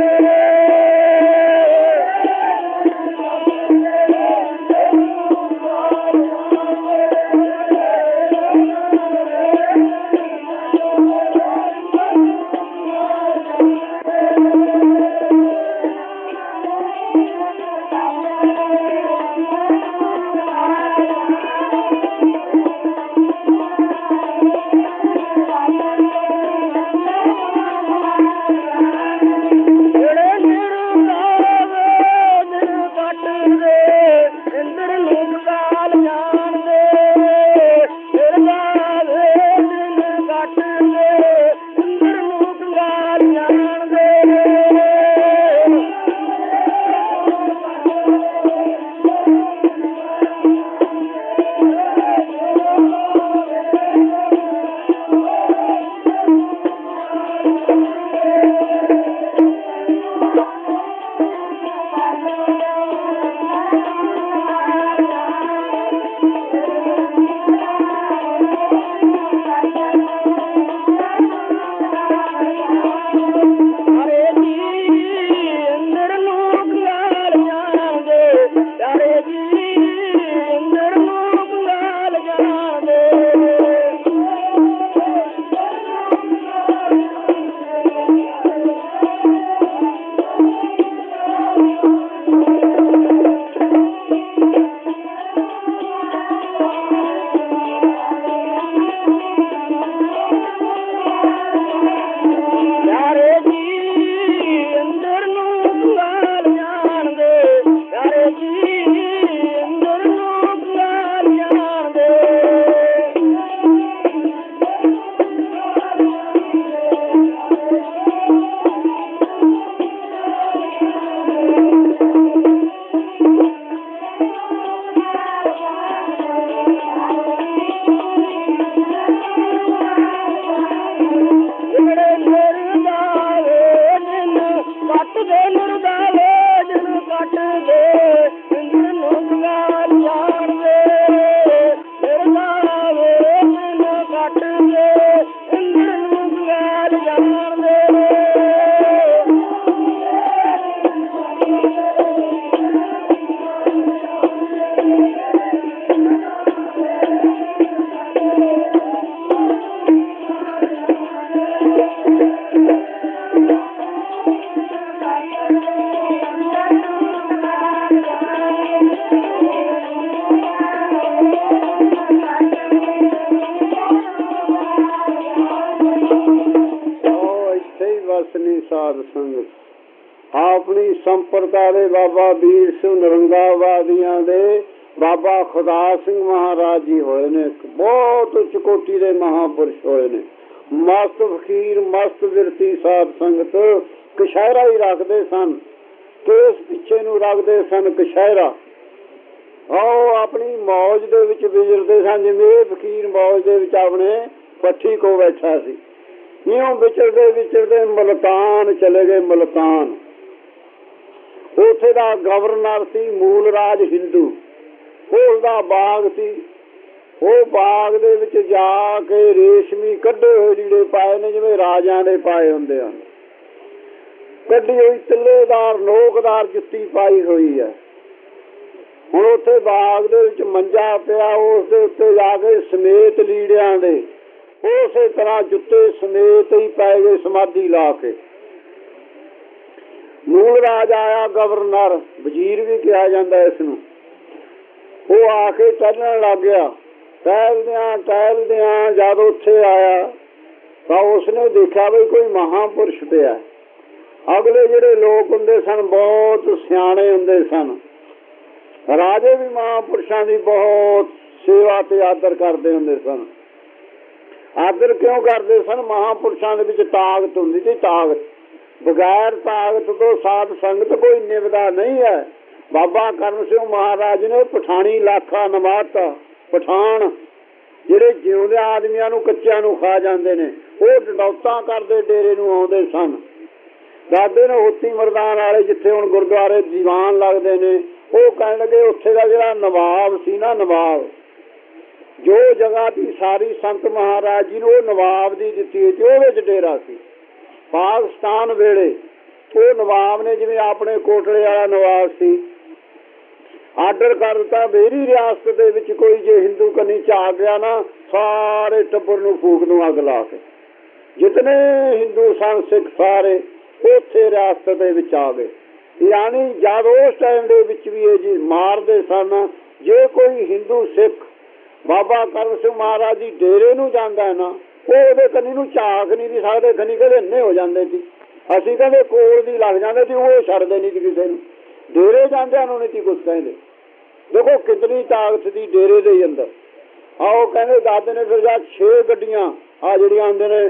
ਸਾਧ ਸੰਗਤ ਆਪਣੀ ਸੰਪਰਦਾ ਦੇ ਬਾਬਾ ਵੀਰ ਸਿੰਘ ਨਰੰਗਾਵਾਦੀਆਂ ਦੇ ਬਾਬਾ ਖੁਦਾ ਸਿੰਘ ਮਹਾਰਾਜ ਜੀ ਹੋਏ ਨੇ। ਬਹੁਤ ਉੱਚ ਕੋਟੀ ਦੇ ਮਹਾਂਪੁਰਸ਼ ਹੋਏ ਨੇ। ਮਸਤ ਫਕੀਰ ਮਸਤ ਵਿਰਤੀ ਸਾਧ ਸੰਗਤ ਕਸ਼ਹਿਰਾ ਹੀ ਰੱਖਦੇ ਸਨ। ਕੇਸ ਪਿੱਛੇ ਨੂੰ ਰੱਖਦੇ ਸਨ ਕਸ਼ਹਿਰਾ। ਆਓ ਆਪਣੀ ਮੌਜ ਦੇ ਵਿੱਚ ਵਿਚਰਦੇ ਸਨ। ਜਿਵੇਂ ਇਹ ਫਕੀਰ ਮੌਜ ਦੇ ਵਿੱਚ ਆਪਣੇ ਪੱਠੀ ਕੋ ਬੈਠਾ ਸੀ। ਇਉਂ ਵਿਚਰਦੇ ਵਿਚਰਦੇ ਮਲਤਾਨ ਚਲੇ ਗਏ। ਮਲਤਾਨ ਉੱਥੇ ਦਾ ਗਵਰਨਰ ਸੀ ਮੂਲ ਰਾਜ ਹਿੰਦੂ। ਉਹਦਾ ਬਾਗ ਸੀ। ਉਹ ਬਾਗ ਦੇ ਵਿੱਚ ਜਾ ਕੇ ਰੇਸ਼ਮੀ ਕੱਢੇ ਹੋਏ ਲੀੜੇ ਪਾਏ ਨੇ ਜਿਵੇਂ ਰਾਜਿਆਂ ਦੇ ਪਾਏ ਹੁੰਦੇ ਹਨ। ਕੱਢੀ ਹੋਈ ਤਿੱਲੇਦਾਰ ਨੋਕਦਾਰ ਜੁੱਤੀ ਪਾਈ ਹੋਈ ਹੈ। ਹੁਣ ਉੱਥੇ ਬਾਗ ਦੇ ਵਿੱਚ ਮੰਜਾ ਪਿਆ। ਉਸ ਦੇ ਉੱਤੇ ਜਾ ਕੇ ਸਮੇਤ ਲੀੜਿਆਂ ਦੇ ਉਸੇ ਤਰ੍ਹਾਂ ਜੁੱਤੇ ਸਮੇਤ ਹੀ ਪੈ ਗਏ ਸਮਾਧੀ ਲਾ ਕੇ। ਮੂਲ ਰਾਜ ਆਇਆ ਗਵਰਨਰ, ਵਜ਼ੀਰ ਵੀ ਕਿਹਾ ਜਾਂਦਾ ਇਸ ਨੂੰ। ਉਹ ਆ ਕੇ ਟਹਿਲਣ ਲੱਗ ਗਿਆ। ਟਹਿਲਦਿਆਂ ਟਹਿਲਦਿਆਂ ਜਦ ਉੱਥੇ ਆਇਆ ਤਾਂ ਉਸਨੇ ਦੇਖਿਆ ਵੀ ਕੋਈ ਮਹਾਂਪੁਰਸ਼ ਪਿਆ। ਅਗਲੇ ਜਿਹੜੇ ਲੋਕ ਹੁੰਦੇ ਸਨ ਬਹੁਤ ਸਿਆਣੇ ਹੁੰਦੇ ਸਨ। ਰਾਜੇ ਵੀ ਮਹਾਂਪੁਰਸ਼ਾਂ ਦੀ ਬਹੁਤ ਸੇਵਾ ਤੇ ਆਦਰ ਕਰਦੇ ਹੁੰਦੇ ਸਨ। ਆਦਰ ਕਿਉਂ ਕਰਦੇ ਸਨ? ਮਹਾਂਪੁਰਸ਼ਾਂ ਦੇ ਵਿੱਚ ਤਾਕਤ ਹੁੰਦੀ ਸੀ। ਤਾਕਤ ਬਗੈਰ ਤਾਕਤ ਤੋਂ ਸਾਧ ਸੰਗਤ ਕੋਈ ਨਿਭਦਾ ਨਹੀਂ ਹੈ। ਬਾਬਾ ਕਰਮ ਸਿੰਘ ਮਹਾਰਾਜ ਨੇ ਪਠਾਣੀ ਇਲਾਕਾ ਨਵਾਤਾ। ਪਠਾਨ ਜਿਹੜੇ ਜਿਉਂਦੇ ਆਦਮੀਆਂ ਨੂੰ ਕੱਚਿਆਂ ਨੂੰ ਖਾ ਜਾਂਦੇ ਨੇ, ਉਹ ਡਡੌਤਾਂ ਕਰਦੇ ਡੇਰੇ ਨੂੰ ਆਉਂਦੇ ਸਨ। ਦਾਦੇ ਨੇ ਹੋਤੀ ਮਰਦਾਨ ਵਾਲੇ ਜਿੱਥੇ ਹੁਣ ਗੁਰਦੁਆਰੇ ਦੀਵਾਨ ਲੱਗਦੇ ਨੇ, ਉਹ ਕਹਿਣ ਲੱਗੇ ਉੱਥੇ ਦਾ ਜਿਹੜਾ ਨਵਾਬ ਸੀ ਨਾ, ਨਵਾਬ ਜੋ ਜਗ੍ਹਾ ਦੀ ਸਾਰੀ ਸੰਤ ਮਹਾਰਾਜ ਜੀ ਨੂੰ ਉਹ ਨਵਾਬ ਦੀ ਦਿੱਤੀ ਹੋਈ ਸੀ, ਉਹਦੇ ਚ ਡੇਰਾ ਸੀ। ਪਾਕਿਸਤਾਨ ਵੇਲੇ ਉਹ ਨਵਾਬ ਨੇ, ਜਿਵੇਂ ਆਪਣੇ ਕੋਟਲੇ ਵਾਲਾ ਨਵਾਬ ਸੀ, ਆਰਡਰ ਕਰ ਦਿੱਤਾ ਮੇਰੀ ਰਿਆਸਤ ਦੇ ਵਿੱਚ ਕੋਈ ਜੇ ਹਿੰਦੂ ਕੰਨੀ ਚ ਆ ਗਿਆ ਨਾ, ਸਾਰੇ ਟੱਬਰ ਨੂੰ ਫੂਕ ਨੂੰ ਅੱਗ ਲਾ ਕੇ। ਜਿਤਨੇ ਹਿੰਦੂ ਸਨ ਸਿੱਖ ਸਾਰੇ ਉੱਥੇ ਰਿਆਸਤ ਦੇ ਵਿੱਚ ਆ ਗਏ। ਯਾਨੀ ਜਦ ਉਸ ਟਾਈਮ ਦੇ ਵਿੱਚ ਵੀ ਇਹ ਜੀ ਮਾਰਦੇ ਸਨ। ਜੇ ਕੋਈ ਹਿੰਦੂ ਸਿੱਖ ਬਾਬਾ ਕਰਮ ਸਿੰਘ ਮਹਾਰਾਜ ਜੀ ਡੇਰੇ ਨੂੰ ਜਾਂਦਾ ਨਾ, ਉਹ ਉਹਦੇ ਕੰਨੀ ਨੂੰ ਝਾਕ ਨਹੀਂ ਸੀ ਸਕਦੇ। ਖਨੀ ਕਹਿੰਦੇ ਇੰਨੇ ਹੋ ਜਾਂਦੇ ਸੀ, ਅਸੀਂ ਕਹਿੰਦੇ ਕੋਲ ਦੀ ਲੱਗ ਜਾਂਦੇ ਸੀ, ਉਹ ਛੱਡਦੇ ਨਹੀਂ ਸੀ ਕਿਸੇ ਨੂੰ। ਡੇਰੇ ਜਾਂਦਿਆਂ ਨੂੰ ਨਹੀਂ ਸੀ ਕੁਛ ਕਹਿੰਦੇ। ਦੇਖੋ ਕਿਤਨੀ ਤਾਕਤ ਦੀ ਡੇਰੇ ਦੇ ਅੰਦਰ। ਆਓ ਕਹਿੰਦੇ ਦਾਦੇ ਨੇ ਫਿਰ ਜਾ ਛੇ ਗੱਡੀਆਂ ਆ ਜਿਹੜੀਆਂ ਆਉਂਦੇ ਨੇ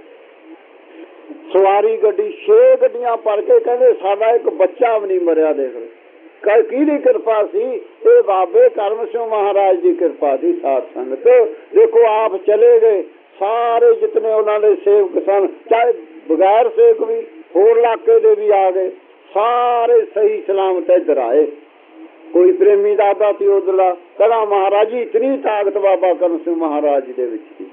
ਸਵਾਰੀ ਗੱਡੀ, ਛੇ ਗੱਡੀਆਂ ਭਰ ਕੇ ਕਹਿੰਦੇ ਸਾਡਾ ਇੱਕ ਬੱਚਾ ਵੀ ਨਹੀਂ ਮਰਿਆ। ਦੇਖ ਲਓ ਕਿਹਦੀ ਕਿਰਪਾ ਸੀ? ਇਹ ਬਾਬੇ ਕਰਮ ਸਿੰਘ ਮਹਾਰਾਜ ਦੀ ਕਿਰਪਾ ਦੀ ਸਾਧ ਸੰਗਤ। ਦੇਖੋ ਆਪ ਚਲੇ ਗਏ, ਸਾਰੇ ਜਿਤਨੇ ਉਹਨਾਂ ਦੇ ਸੇਵਕ ਸਨ, ਚਾਹੇ ਬਗੈਰ ਸੇਵਕ ਵੀ ਹੋਰ ਇਲਾਕੇ ਦੇ ਵੀ ਆ ਗਏ, ਸਾਰੇ ਸਹੀ ਸਲਾਮਤ ਇੱਧਰ ਆਏ। ਕੋਈ ਪ੍ਰੇਮੀ ਦਾਦਾ ਸੀ ਉਧਰਲਾ, ਕਹਿੰਦਾ ਮਹਾਰਾਜ ਜੀ ਇਤਨੀ ਤਾਕਤ ਬਾਬਾ ਕਰਮ ਸਿੰਘ ਮਹਾਰਾਜ ਦੇ ਵਿੱਚ ਸੀ।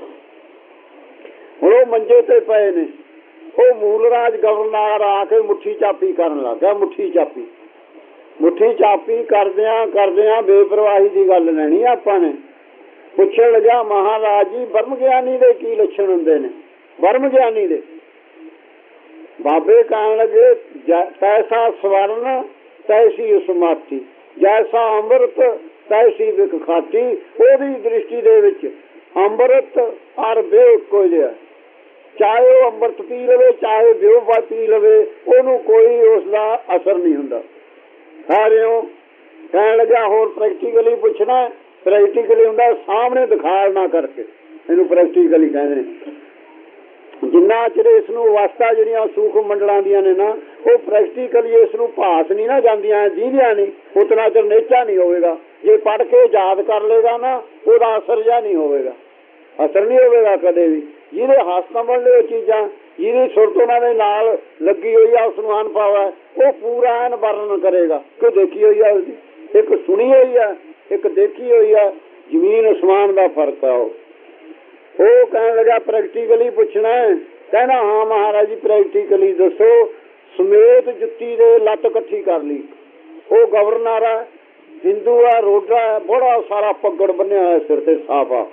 ਹੁਣ ਉਹ ਮੰਜੇ ਤੇ ਪਏ ਨੇ। ਉਹ ਮੂਲ ਰਾਜ ਗਵਰਨਰ ਆ ਕੇ ਮੁੱਠੀ ਚਾਪੀ ਕਰਨ ਲੱਗ ਗਿਆ। ਮੁੱਠੀ ਚਾਪੀ ਮੁੱਠੀ ਚਾਪੀ ਕਰਦਿਆਂ ਕਰਦਿਆਂ ਬੇਪਰਵਾਹੀ ਦੀ ਗੱਲ ਲੈਣੀ ਆਪਾਂ ਨੇ। ਪੁੱਛਣ ਲੱਗਿਆ ਮਹਾਰਾਜ ਜੀ ਬ੍ਰਹਮ ਗਿਆਨੀ ਦੇ ਕੀ ਲੱਛਣ ਹੁੰਦੇ ਨੇ? ਬ੍ਰਹਮ ਗਿਆਨੀ ਦੇ ਬਾਬੇ ਕਹਿਣ ਲੱਗੇ ਤੈਸਾ ਸਵਰਨ ਤੈਸੀ ਉਸਮਾਤੀ, ਜੈਸਾ ਅੰਮ੍ਰਿਤ ਤੈਸੀ ਵਿਕ ਖਾਤੀ। ਉਹਦੀ ਦ੍ਰਿਸ਼ਟੀ ਦੇ ਵਿੱਚ ਅੰਮ੍ਰਿਤ ਔਰ ਬੇਉ ਇੱਕੋ ਜਿਹਾ। ਚਾਹੇ ਉਹ ਅੰਮ੍ਰਿਤ ਪੀ ਲਵੇ, ਚਾਹੇ ਬੇਉ ਪੀ ਲਵੇ, ਉਹਨੂੰ ਕੋਈ ਉਸਦਾ ਅਸਰ ਨਹੀਂ ਹੁੰਦਾ। ਸਾਰਿਓ ਕਹਿਣ ਲੱਗਾ ਹੋਰ ਪ੍ਰੈਕਟੀਕਲੀ ਪੁੱਛਣਾ। ਪ੍ਰੈਕਟੀਕਲੀ ਹੁੰਦਾ ਸਾਹਮਣੇ ਦਿਖਾੜ ਨਾ ਕਰਕੇ, ਇਹਨੂੰ ਪ੍ਰੈਕਟੀਕਲੀ ਕਹਿੰਦੇ ਨੇ। ਜਿੰਨਾ ਚਿਰ ਇਸ ਨੂੰ ਅਵਸਥਾ ਜਿਹੜੀਆਂ ਸੂਖਮ ਮੰਡਲਾਂ ਦੀਆਂ ਨੇ ਨਾ, ਉਹ ਪ੍ਰੈਕਟੀਕਲੀ ਇਸ ਨੂੰ ਭਾਸ ਨਹੀਂ ਨਾ ਜਾਂਦੀਆਂ, ਜੀਂਦੀਆਂ ਨਹੀਂ, ਉਤਨਾ ਚਿਰ ਨੇਚਾ ਨਹੀਂ ਹੋਵੇਗਾ। ਜੇ ਪੜ੍ਹ ਕੇ ਯਾਦ ਕਰ ਲੇਗਾ ਨਾ, ਉਹਦਾ ਅਸਰ ਜਿਹਾ ਨਹੀਂ ਹੋਵੇਗਾ, ਅਸਰ ਨਹੀਂ ਹੋਵੇਗਾ ਕਦੇ ਵੀ। ਜਿਹਦੇ ਹੱਥ ਸੰਭਲ ਲਏ ਉਹ ਚੀਜ਼ਾਂ, ਜਿਹਦੀ ਸੁਰਤ ਉਹਨਾਂ ਦੇ ਨਾਲ ਲੱਗੀ ਹੋਈ ਆ, ਉਸ ਨੂੰ ਅਨੁਭਵ ਹੈ, ਉਹ ਪੂਰਾ ਐਨ ਵਰਣਨ ਕਰੇਗਾ ਕਿ ਦੇਖੀ ਹੋਈ ਆ ਉਸਦੀ। ਇੱਕ ਸੁਣੀ ਹੋਈ ਆ, ਇੱਕ ਦੇਖੀ ਹੋਈ ਆ, ਜ਼ਮੀਨ ਅਸਮਾਨ ਦਾ ਫਰਕ ਆ। ਉਹ ਉਹ ਕਹਿਣ ਲੱਗਾ ਪ੍ਰੈਕਟੀਕਲੀ ਪੁੱਛਣਾ। ਕਹਿੰਦਾ ਹਾਂ ਮਹਾਰਾਜ ਜੀ ਪ੍ਰੈਕਟੀਕਲੀ ਦੱਸੋ। ਸਮੇਤ ਜੁੱਤੀ ਦੇ ਲੱਤ ਇਕੱਠੀ ਕਰ ਲਈ। ਉਹ ਗਵਰਨਰ ਆ, ਹਿੰਦੂ ਆ, ਰੋਡਾ ਹੈ, ਬੜਾ ਸਾਰਾ ਪੱਗੜ ਬੰਨਿਆ ਹੋਇਆ ਸਿਰ ਤੇ ਸਾਫਾ।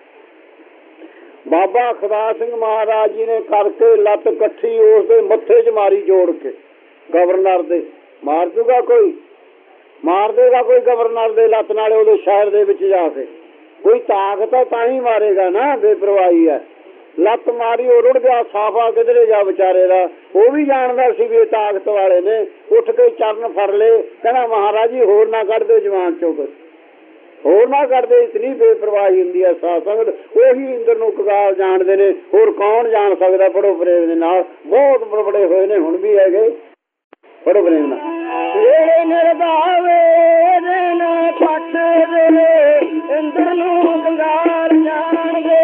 ਬਾਬਾ ਖੁਦਾ ਸਿੰਘ ਮਹਾਰਾਜ ਜੀ ਨੇ ਕਰਕੇ ਲੱਤ ਇਕੱਠੀ ਉਸਦੇ ਮੱਥੇ 'ਚ ਮਾਰੀ ਜੋੜ ਕੇ। ਗਵਰਨਰ ਦੇ ਮਾਰ ਦੂਗਾ ਕੋਈ? ਮਾਰ ਦੇਗਾ ਕੋਈ ਗਵਰਨਰ ਦੇ ਲੱਤ ਨਾਲ ਉਹਦੇ ਸ਼ਹਿਰ ਦੇ ਵਿੱਚ ਜਾ ਕੇ? ਕੋਈ ਤਾਕਤ ਹੈ ਤਾਂ ਹੀ ਮਾਰੇਗਾ ਨਾ, ਬੇਪਰਵਾਹੀ ਹੈ। ਲੱਤ ਮਾਰੀ ਉਹ ਰੁੜ ਗਿਆ, ਸਾਫਾ ਕਿਧਰੇ ਜਾ ਵਿਚਾਰੇ ਦਾ। ਉਹ ਵੀ ਜਾਣਦਾ ਸੀ ਵੀ ਇਹ ਤਾਕਤ ਵਾਲੇ ਨੇ। ਉੱਠ ਕੇ ਚਰਨ ਫੜ ਲਏ, ਕਹਿੰਦਾ ਮਹਾਰਾਜ ਜੀ ਹੋਰ ਨਾ ਕੱਢ ਦਿਓ ਜਵਾਨ ਚੋਂ, ਹੋਰ ਨਾ ਕਰਦੇ। ਇਤਨੀ ਬੇਪਰਵਾਹੀ ਹੁੰਦੀ ਹੈ ਸਾਧ ਸੰਗਤ। ਉਹੀ ਇੰਦਰ ਨੂੰ ਕਗਾਲ ਜਾਣਦੇ ਨੇ, ਹੋਰ ਕੌਣ ਜਾਣ ਸਕਦਾ? ਪੜੋ ਪ੍ਰੇਮ ਦੇ ਨਾਲ। ਬਹੁਤ ਬੜੇ ਹੋਏ ਨੇ, ਹੁਣ ਵੀ ਹੈਗੇ। ਪੜੋ ਪ੍ਰੇਮ ਨਾਲ। ਨਿਰਭਾਵੇ ਦਿਨ ਪੱਟ ਦੇ ਇੰਦਰ ਨੂੰ ਕਗਾਲ ਜਾਣਦੇ,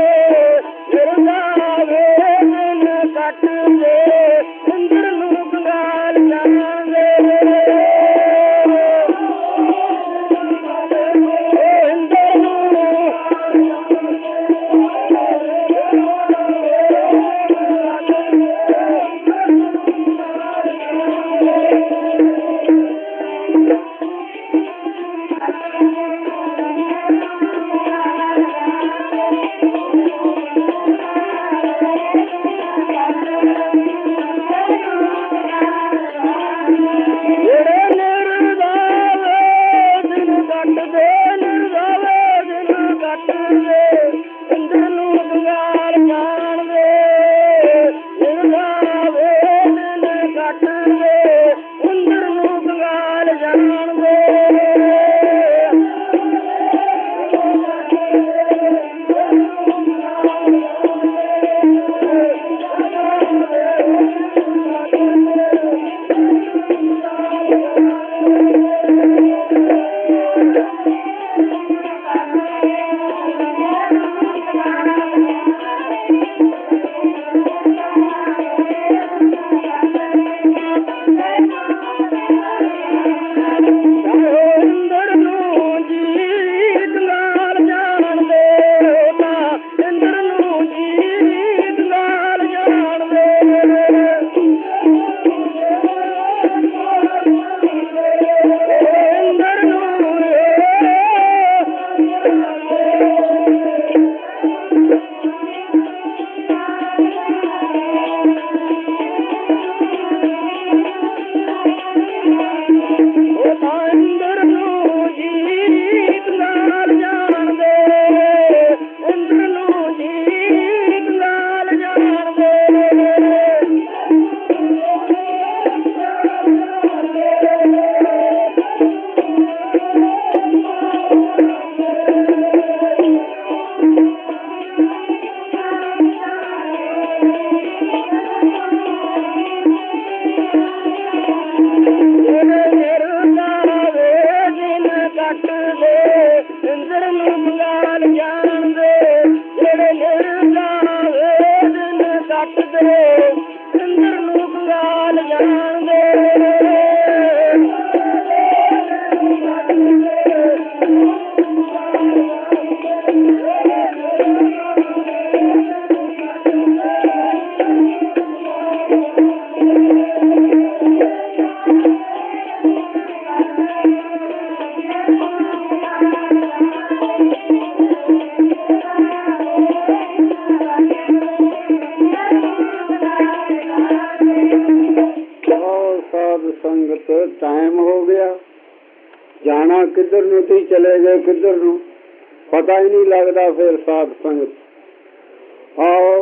ਨਿਰਭਾਵੇ ਦਿਨ ਕੱਟ ਦੇ ਇੰਦਰ ਨੂੰ ਕਗਾਲ ਜਾਣਦੇ। ਜੀਤ ਨਾਲ ਜਾਣਦੇ ਇੰਦਰ ਨੂੰ टाइम हो गया, जाना किधर ਨੂੰ ती चले गए किधर ਨੂੰ पता ही नहीं लगता। फिर साध संगत आओ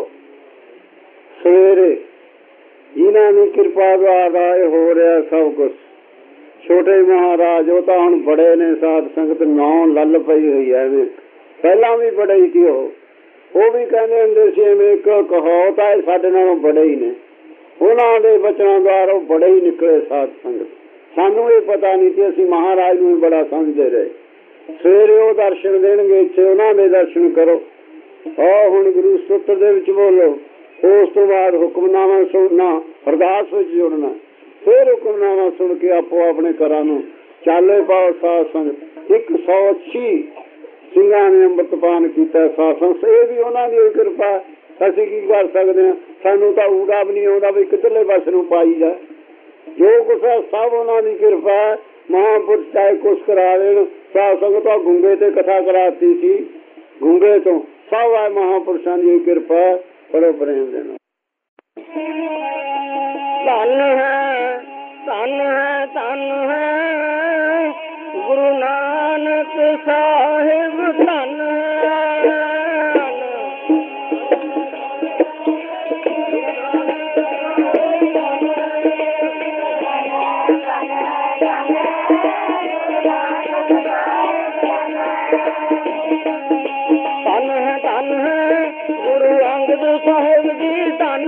सवेरे जिन्हों की कृपा द्वारा हो रहा सब कुछ। छोटे महाराज वो तो हम बड़े ने, साध संगत नौ लल पई हुई है। पहला भी बड़े ही थी, वो भी कहते होंगे सी एवं एक कहावत है साडे नालों बड़े ही ने। उन्होंने बचनों द्वारा बड़े ही निकले साध संगत। सानू ये पता नहीं कि असी महाराज नूं बड़ा समझते रहे। सवेरे वो दर्शन देंगे, इत्थे उन्होंने दर्शन करो। और हुण गुरु सूत्र दे विच बोलो, उस तो बाद हुक्मनामा सुनना, अरदास विच जुड़ना, फिर हुक्मनामा सुन के आपो अपने घरां नूं चाले पाओ। साध संगत एक सौ अच्छी ਸਿੰਘਾਂ ने ਅੰਮ੍ਰਿਤਪਾਨ ਕੀਤਾ। सासंग ये भी उन्होंने कृपा, ਅਸੀਂ ਕੀ कर सकते हैं। सानू तो ऊड़ा भी नहीं आता भी किधरले पासे नूं पाई जा। जो कुछ है सब उन्होंने कृपा। महापुरुष चाहे कुछ करा देन। साध संगत तो गुंगे ते कथा कराती सी, गुंगे तो सब है महापुरुषों की कृपा। बड़े प्रेम देना। धन है धन है धन है गुरु नानक साहिब धन साहिब जी धन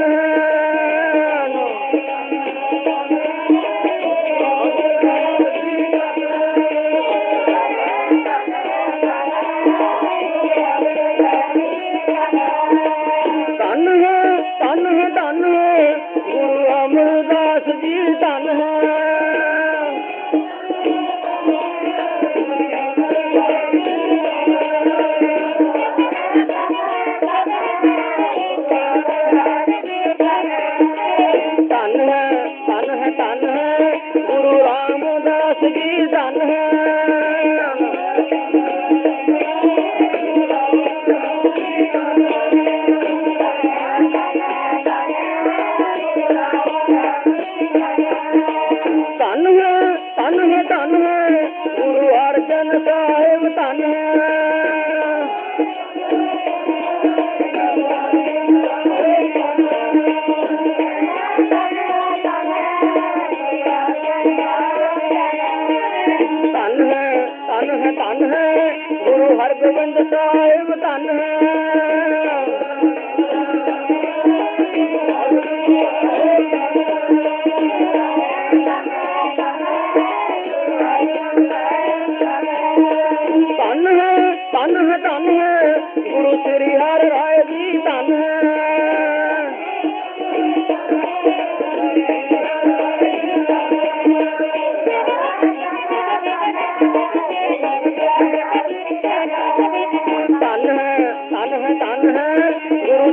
धन है धन है धन है गुरु अमरदास जी धन है। हरगोबिंद साहिब धन धन है धन है धन है गुरु श्री हर राय जी धन धन है धन है धन है गुरु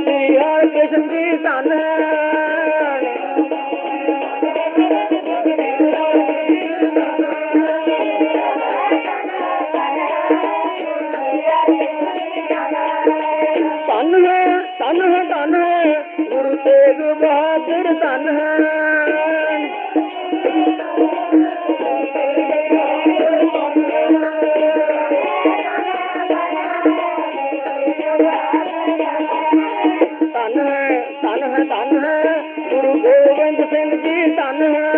ਧਨ ਹੈ ਧਨ ਹੈ ਧਨ ਹੈ ਗੁਰੂ ਤੇਗ ਬਹਾਦਰ ਧਨ ਹੈ ਧਨ ਹੈ ਧਨ ਹੈ ਧਨ ਹੈ ਗੁਰੂ ਗੋਬਿੰਦ ਸਿੰਘ ਜੀ ਧਨ ਹੈ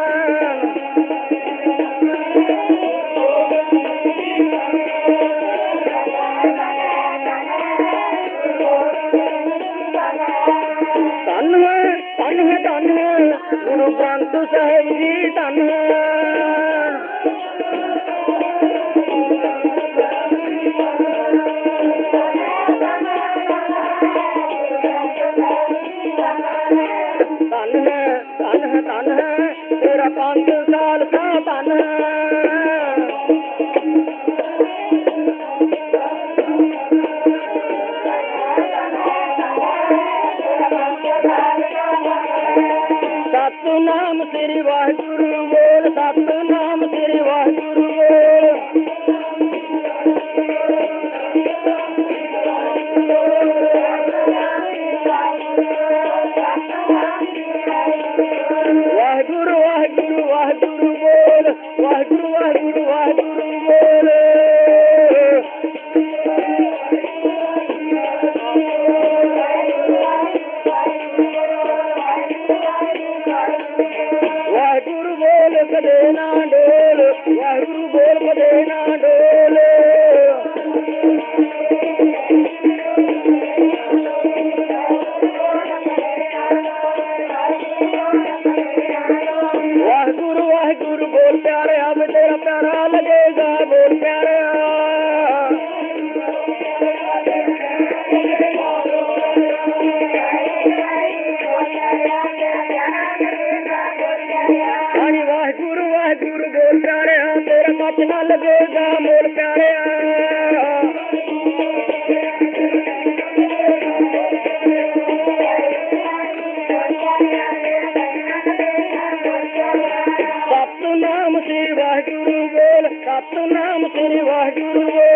ਧਨ ਹੈ ਧਨ ਹੈ ਧਨ ਹੈ ਗੁਰੂ ਗ੍ਰੰਥ ਸਾਹਿਬ ਜੀ ਧਨ ਹੈ ਧਨ ਹੈ ਧਨ ਹੈ ਧਨ ਹੈ ਤੇਰਾ ਪੰਜ ਸਾਲ ਸਾ ਧਨ ਹੈ ਸਤਿਨਾਮ ਸ੍ਰੀ ਵਾਹਿਗੁਰੂ ਬੋਲ ਸਤਿਨਾਮ ਸ੍ਰੀ ਵਾਹਿਗੁਰੂ ਬੋਲ ਵਾਹਿਗੁਰੂ ਵਾਹਿਗੁਰੂ ਵਾਹਿਗੁਰੂ ਬੋਲ ਵਾਹਿਗੁਰੂ ਵਾਹਿਗੁਰੂ ਵਾਹਿਗੁਰੂ ਬੋਲ ਵਾਹਿਗੁਰੂ ਬੋਲ ਕਦੇ ਨਾ ਡੋਲ ਵਾਹਿਗੁਰੂ ਬੋਲ ਕਦੇ ਨਾ ਡੋਲ ਵਾਹਿਗੁਰੂ ਵਾਹਿਗੁਰੂ ਬੋਲ ਪਿਆਰਿਆ ਵੇ ਤੇਰਾ ਪਿਆਰਾ ਲੱਗੇਗਾ ਬੋਲ ਪਿਆਰਿਆ ਹਾਂਜੀ ਵਾਹਿਗੁਰੂ ਵਾਹਿਗੁਰੂ ਬੋਲ ਪਿਆਰਿਆ ਤੇਰਾ ਕੱਚ ਨਾ ਲੱਗੇਗਾ ਬੋਲ ਪਿਆਰਿਆ ਸਤਿਨਾਮ ਸ੍ਰੀ ਵਾਹਿਗੁਰੂ ਬੋਲ ਸਤਿਨਾਮ ਸ੍ਰੀ ਵਾਹਿਗੁਰੂ ਬੋਲ